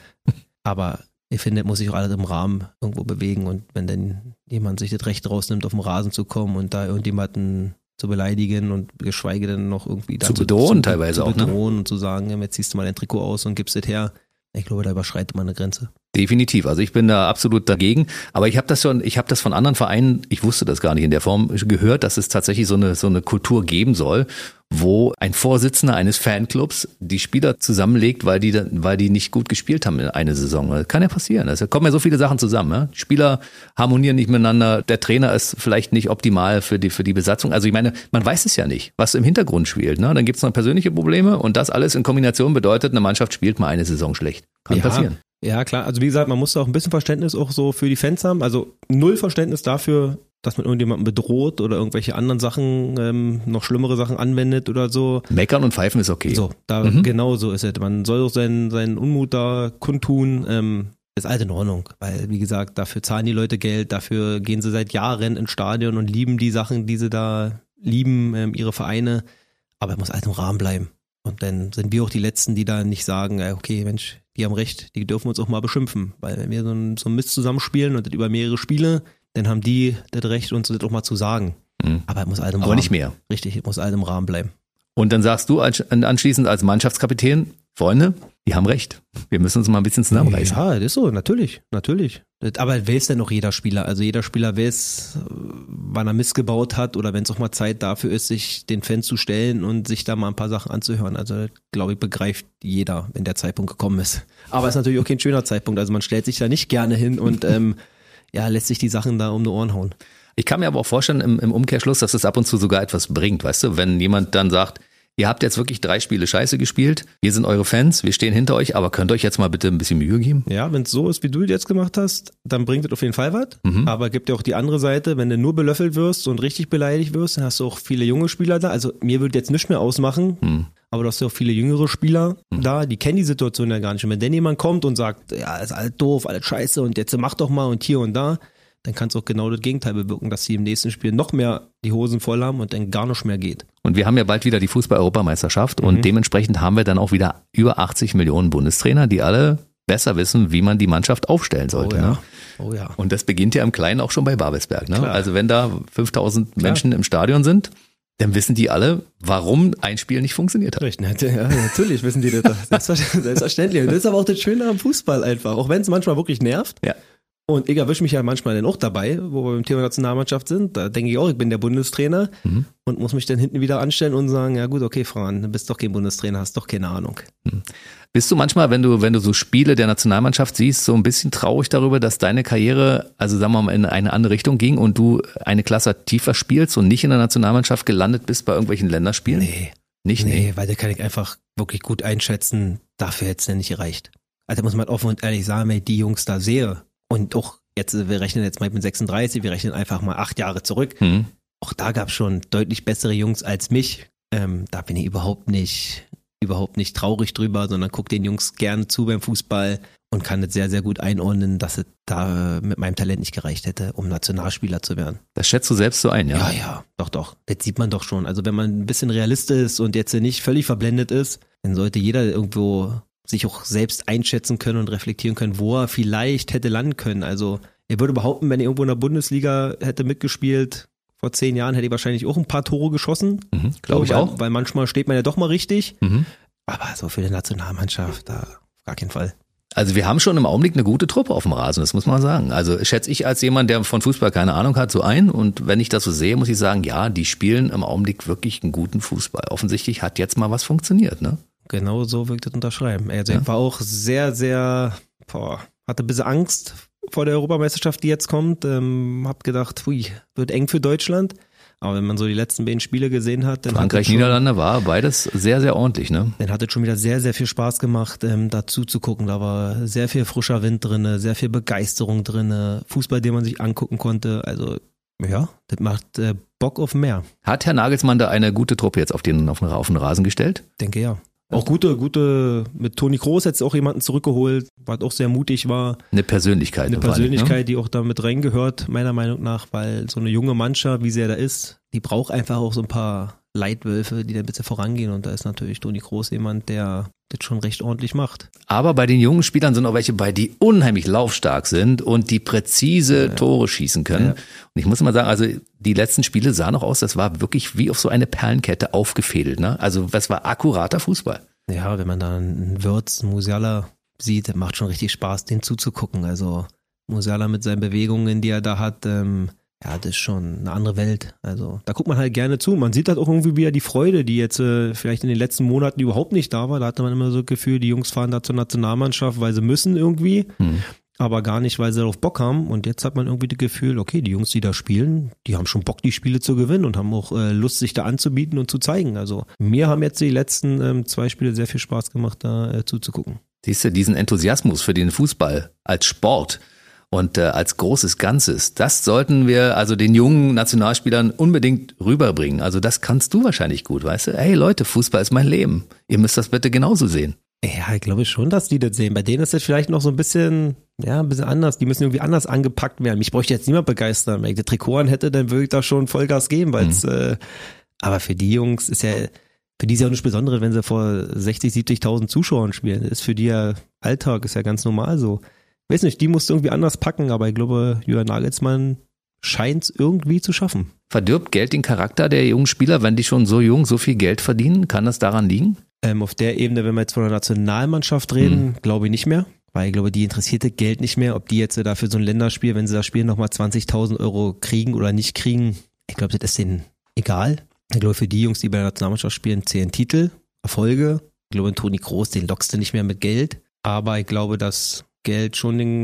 Aber ich finde, das muss sich auch alles im Rahmen irgendwo bewegen und wenn dann jemand sich das Recht rausnimmt, auf den Rasen zu kommen und da irgendjemanden zu beleidigen und geschweige denn noch irgendwie zu bedrohen teilweise auch, ne? Und zu sagen, jetzt ziehst du mal dein Trikot aus und gibst es her. Ich glaube, da überschreitet man eine Grenze. Definitiv. Also ich bin da absolut dagegen. Aber ich habe das von anderen Vereinen, ich wusste das gar nicht in der Form, gehört, dass es tatsächlich so eine Kultur geben soll, wo ein Vorsitzender eines Fanclubs die Spieler zusammenlegt, weil die nicht gut gespielt haben in einer Saison. Das kann ja passieren. Da kommen ja so viele Sachen zusammen. Ja? Die Spieler harmonieren nicht miteinander. Der Trainer ist vielleicht nicht optimal für die Besatzung. Also ich meine, man weiß es ja nicht, was im Hintergrund spielt. Ne? Dann gibt es noch persönliche Probleme und das alles in Kombination bedeutet, eine Mannschaft spielt mal eine Saison schlecht. Kann passieren. Ja, klar. Also wie gesagt, man muss da auch ein bisschen Verständnis auch so für die Fans haben. Also 0 Verständnis dafür, dass man irgendjemanden bedroht oder irgendwelche anderen Sachen, noch schlimmere Sachen anwendet oder so. Meckern und pfeifen ist okay. So, genau so ist es. Man soll auch seinen Unmut da kundtun. Ist halt in Ordnung, weil wie gesagt, dafür zahlen die Leute Geld, dafür gehen sie seit Jahren ins Stadion und lieben die Sachen, die sie da lieben, ihre Vereine. Aber es muss halt im Rahmen bleiben. Und dann sind wir auch die Letzten, die da nicht sagen, okay, Mensch, die haben recht, die dürfen uns auch mal beschimpfen. Weil wenn wir so ein Mist zusammenspielen und das über mehrere Spiele, dann haben die das Recht, uns das auch mal zu sagen. Aber es muss halt im Rahmen. Aber nicht mehr. Richtig, es muss halt im Rahmen bleiben. Und dann sagst du anschließend als Mannschaftskapitän, Freunde, die haben recht. Wir müssen uns mal ein bisschen zusammenreißen. Ja, das ist so, natürlich. Aber weiß denn noch jeder Spieler? Also jeder Spieler weiß, wann er missgebaut hat oder wenn es auch mal Zeit dafür ist, sich den Fans zu stellen und sich da mal ein paar Sachen anzuhören. Also glaube ich, begreift jeder, wenn der Zeitpunkt gekommen ist. Aber es ist natürlich auch kein schöner Zeitpunkt. Also man stellt sich da nicht gerne hin und lässt sich die Sachen da um die Ohren hauen. Ich kann mir aber auch vorstellen, im Umkehrschluss, dass es ab und zu sogar etwas bringt, weißt du, wenn jemand dann sagt, ihr habt jetzt wirklich 3 Spiele scheiße gespielt, wir sind eure Fans, wir stehen hinter euch, aber könnt ihr euch jetzt mal bitte ein bisschen Mühe geben? Ja, wenn es so ist, wie du jetzt gemacht hast, dann bringt es auf jeden Fall was. Aber gibt ja auch die andere Seite, wenn du nur belöffelt wirst und richtig beleidigt wirst, dann hast du auch viele junge Spieler da. Also mir würde jetzt nichts mehr ausmachen, aber du hast ja auch viele jüngere Spieler da, die kennen die Situation ja gar nicht. Und wenn denn jemand kommt und sagt, ja, ist alles doof, alles scheiße und jetzt mach doch mal und hier und da, dann kann es auch genau das Gegenteil bewirken, dass sie im nächsten Spiel noch mehr die Hosen voll haben und dann gar nicht mehr geht. Und wir haben ja bald wieder die Fußball-Europameisterschaft und dementsprechend haben wir dann auch wieder über 80 Millionen Bundestrainer, die alle besser wissen, wie man die Mannschaft aufstellen sollte. Oh ja. Ne? Oh ja. Und das beginnt ja im Kleinen auch schon bei Babelsberg. Ne? Klar. Also wenn da 5000 Menschen im Stadion sind, dann wissen die alle, warum ein Spiel nicht funktioniert hat. Richtig, ja, natürlich wissen die das. Selbstverständlich. Und das ist aber auch das Schöne am Fußball einfach. Auch wenn es manchmal wirklich nervt. Ja. Und ich erwische mich ja manchmal dann auch dabei, wo wir beim Thema Nationalmannschaft sind. Da denke ich auch, ich bin der Bundestrainer und muss mich dann hinten wieder anstellen und sagen, ja gut, okay, Fran, du bist doch kein Bundestrainer, hast doch keine Ahnung. Bist du manchmal, wenn du so Spiele der Nationalmannschaft siehst, so ein bisschen traurig darüber, dass deine Karriere, also sagen wir mal, in eine andere Richtung ging und du eine Klasse tiefer spielst und nicht in der Nationalmannschaft gelandet bist bei irgendwelchen Länderspielen? Nee, weil da kann ich einfach wirklich gut einschätzen, dafür hätte es ja nicht gereicht. Also muss man offen und ehrlich sagen, wenn ich die Jungs da sehe und auch jetzt, wir rechnen jetzt mal mit 36, wir rechnen einfach mal 8 Jahre zurück. Auch da gab es schon deutlich bessere Jungs als mich. Da bin ich überhaupt nicht traurig drüber, sondern gucke den Jungs gerne zu beim Fußball und kann das sehr, sehr gut einordnen, dass es da mit meinem Talent nicht gereicht hätte, um Nationalspieler zu werden. Das schätzt du selbst so ein, ja? Ja, doch. Das sieht man doch schon. Also wenn man ein bisschen realist ist und jetzt nicht völlig verblendet ist, dann sollte jeder irgendwo sich auch selbst einschätzen können und reflektieren können, wo er vielleicht hätte landen können. Also ich würde behaupten, wenn ich irgendwo in der Bundesliga hätte mitgespielt, vor 10 Jahren hätte ich wahrscheinlich auch ein paar Tore geschossen. Glaube ich auch. Weil manchmal steht man ja doch mal richtig. Aber so für die Nationalmannschaft, da auf gar keinen Fall. Also wir haben schon im Augenblick eine gute Truppe auf dem Rasen, das muss man sagen. Also schätze ich als jemand, der von Fußball keine Ahnung hat, so ein. Und wenn ich das so sehe, muss ich sagen, ja, die spielen im Augenblick wirklich einen guten Fußball. Offensichtlich hat jetzt mal was funktioniert, ne? Genau so wirkt das unterschreiben. Also ich war auch sehr, sehr, hatte ein bisschen Angst vor der Europameisterschaft, die jetzt kommt. Hab gedacht, wird eng für Deutschland. Aber wenn man so die letzten beiden Spiele gesehen hat, dann Frankreich, Niederlande war beides sehr, sehr ordentlich, ne? Dann hat es schon wieder sehr, sehr viel Spaß gemacht, dazu zu gucken. Da war sehr viel frischer Wind drinne, sehr viel Begeisterung drinne, Fußball, den man sich angucken konnte. Also ja, das macht Bock auf mehr. Hat Herr Nagelsmann da eine gute Truppe jetzt auf den Rasen gestellt? Denke ja. Auch gute, mit Toni Kroos jetzt auch jemanden zurückgeholt, was auch sehr mutig war. Eine Persönlichkeit, ne? Die auch da mit reingehört, meiner Meinung nach, weil so eine junge Mannschaft, wie sie ja da ist, die braucht einfach auch so ein paar Leitwölfe, die da ein bisschen vorangehen und da ist natürlich Toni Kroos jemand, der das schon recht ordentlich macht. Aber bei den jungen Spielern sind auch welche bei, die unheimlich laufstark sind und die präzise Tore schießen können. Ja. Und ich muss mal sagen, also die letzten Spiele sahen noch aus, das war wirklich wie auf so eine Perlenkette aufgefädelt, ne? Also das war akkurater Fußball. Ja, wenn man da einen Wirtz, einen Musiala sieht, macht schon richtig Spaß, den zuzugucken. Also Musiala mit seinen Bewegungen, die er da hat, ja, das ist schon eine andere Welt. Also da guckt man halt gerne zu. Man sieht halt auch irgendwie wieder die Freude, die jetzt vielleicht in den letzten Monaten überhaupt nicht da war. Da hatte man immer so das Gefühl, die Jungs fahren da zur Nationalmannschaft, weil sie müssen irgendwie, aber gar nicht, weil sie darauf Bock haben. Und jetzt hat man irgendwie das Gefühl, okay, die Jungs, die da spielen, die haben schon Bock, die Spiele zu gewinnen und haben auch Lust, sich da anzubieten und zu zeigen. Also mir haben jetzt die letzten 2 Spiele sehr viel Spaß gemacht, da zuzugucken. Siehst du, diesen Enthusiasmus für den Fußball als Sport und als großes Ganzes, das sollten wir also den jungen Nationalspielern unbedingt rüberbringen. Also das kannst du wahrscheinlich gut, weißt du? Hey Leute, Fußball ist mein Leben. Ihr müsst das bitte genauso sehen. Ja, ich glaube schon, dass die das sehen. Bei denen ist das vielleicht noch so ein bisschen anders. Die müssen irgendwie anders angepackt werden. Mich bräuchte jetzt niemand begeistern. Wenn ich das Trikot an hätte, dann würde ich da schon Vollgas geben, weil aber für die Jungs ist für die ist ja auch nichts Besonderes, wenn sie vor 60, 70.000 Zuschauern spielen. Das ist für die ja Alltag, ist ja ganz normal so. Ich weiß nicht, die musst du irgendwie anders packen, aber ich glaube, Julian Nagelsmann scheint es irgendwie zu schaffen. Verdirbt Geld den Charakter der jungen Spieler, wenn die schon so jung so viel Geld verdienen? Kann das daran liegen? Auf der Ebene, wenn wir jetzt von der Nationalmannschaft reden, glaube ich nicht mehr. Weil ich glaube, die interessierte Geld nicht mehr, ob die jetzt dafür so ein Länderspiel, wenn sie das Spiel nochmal 20.000 Euro kriegen oder nicht kriegen. Ich glaube, das ist denen egal. Ich glaube, für die Jungs, die bei der Nationalmannschaft spielen, zählen Titel, Erfolge. Ich glaube, Toni Kroos, den lockst du nicht mehr mit Geld. Aber ich glaube, dass Geld schon den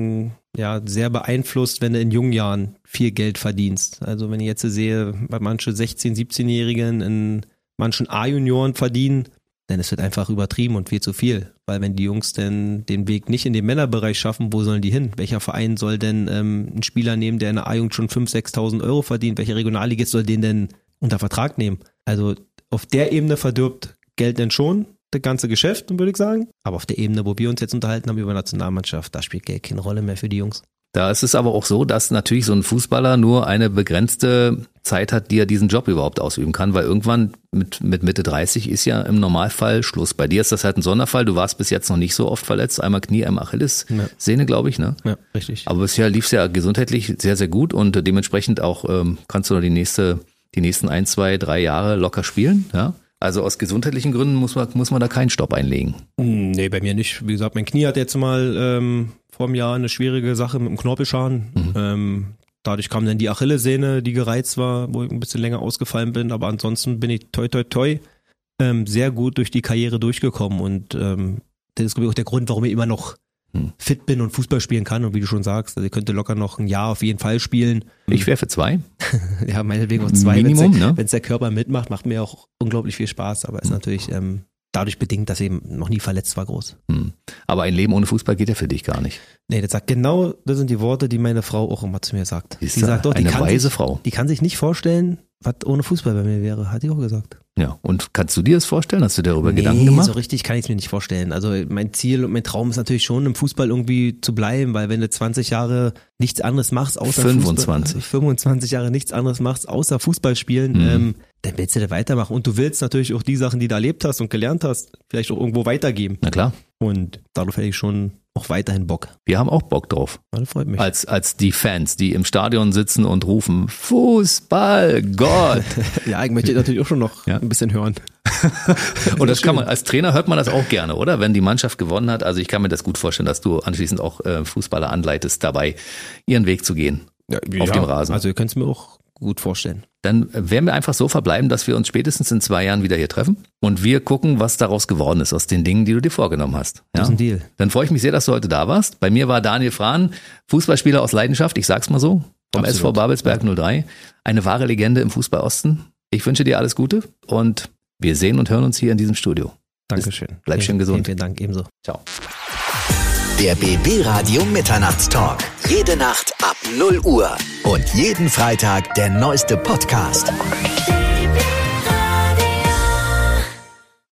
sehr beeinflusst, wenn du in jungen Jahren viel Geld verdienst. Also wenn ich jetzt sehe, bei manchen 16-, 17-Jährigen in manchen A-Junioren verdienen, dann ist das einfach übertrieben und viel zu viel. Weil wenn die Jungs denn den Weg nicht in den Männerbereich schaffen, wo sollen die hin? Welcher Verein soll denn einen Spieler nehmen, der in der A-Jugend schon 5.000, 6.000 Euro verdient? Welcher Regionalligist soll den denn unter Vertrag nehmen? Also auf der Ebene verdirbt Geld denn schon das ganze Geschäft, würde ich sagen. Aber auf der Ebene, wo wir uns jetzt unterhalten haben über Nationalmannschaft, da spielt Geld keine Rolle mehr für die Jungs. Da ist es aber auch so, dass natürlich so ein Fußballer nur eine begrenzte Zeit hat, die er diesen Job überhaupt ausüben kann, weil irgendwann mit Mitte 30 ist ja im Normalfall Schluss. Bei dir ist das halt ein Sonderfall. Du warst bis jetzt noch nicht so oft verletzt. Einmal Knie, einmal Achillessehne, glaube ich, ne? Ja, richtig. Aber bisher lief es ja gesundheitlich sehr, sehr gut und dementsprechend auch kannst du noch die nächsten 1, 2, 3 Jahre locker spielen, ja? Also aus gesundheitlichen Gründen muss man da keinen Stopp einlegen. Nee, bei mir nicht. Wie gesagt, mein Knie hat jetzt mal vor einem Jahr eine schwierige Sache mit dem Knorpelschaden. Dadurch kam dann die Achillessehne, die gereizt war, wo ich ein bisschen länger ausgefallen bin. Aber ansonsten bin ich toi sehr gut durch die Karriere durchgekommen. Und das ist, glaube ich, auch der Grund, warum ich immer noch fit bin und Fußball spielen kann. Und wie du schon sagst, also ich könnte locker noch ein Jahr auf jeden Fall spielen. Ich wäre für 2. Ja, meinetwegen auch 2. Minimum, ne? Wenn es der Körper mitmacht, macht mir auch unglaublich viel Spaß. Aber ist natürlich dadurch bedingt, dass ich eben noch nie verletzt war, groß. Aber ein Leben ohne Fußball geht ja für dich gar nicht. Nee, das sind die Worte, die meine Frau auch immer zu mir sagt. Sie sagt auch, eine weise Frau. Die kann sich nicht vorstellen, was ohne Fußball bei mir wäre, hat die auch gesagt. Ja, und kannst du dir das vorstellen? Hast du darüber Gedanken gemacht? So richtig kann ich es mir nicht vorstellen. Also mein Ziel und mein Traum ist natürlich schon, im Fußball irgendwie zu bleiben, weil wenn du 20 Jahre nichts anderes machst, außer 25 Jahre nichts anderes machst, außer Fußball spielen, dann willst du da weitermachen. Und du willst natürlich auch die Sachen, die du erlebt hast und gelernt hast, vielleicht auch irgendwo weitergeben. Na klar. Und darauf hätte ich schon auch weiterhin Bock. Wir haben auch Bock drauf. Das freut mich. Als die Fans, die im Stadion sitzen und rufen, Fußball, Gott. Ja, ich möchte natürlich auch schon noch ein bisschen hören. Und das kann man, als Trainer hört man das auch gerne, oder? Wenn die Mannschaft gewonnen hat. Also ich kann mir das gut vorstellen, dass du anschließend auch Fußballer anleitest, dabei ihren Weg zu gehen. Auf dem Rasen. Also ihr könnt es mir auch gut vorstellen. Dann werden wir einfach so verbleiben, dass wir uns spätestens in 2 Jahren wieder hier treffen und wir gucken, was daraus geworden ist, aus den Dingen, die du dir vorgenommen hast. Ja? Das ist ein Deal. Dann freue ich mich sehr, dass du heute da warst. Bei mir war Daniel Frahn, Fußballspieler aus Leidenschaft, ich sag's mal so, vom Absolut. SV Babelsberg 03. Eine wahre Legende im Fußball-Osten. Ich wünsche dir alles Gute und wir sehen und hören uns hier in diesem Studio. Dankeschön. Bleib schön gesund. Vielen Dank, ebenso. Ciao. Der BB Radio Mitternachtstalk. Jede Nacht ab 0 Uhr. Und jeden Freitag der neueste Podcast.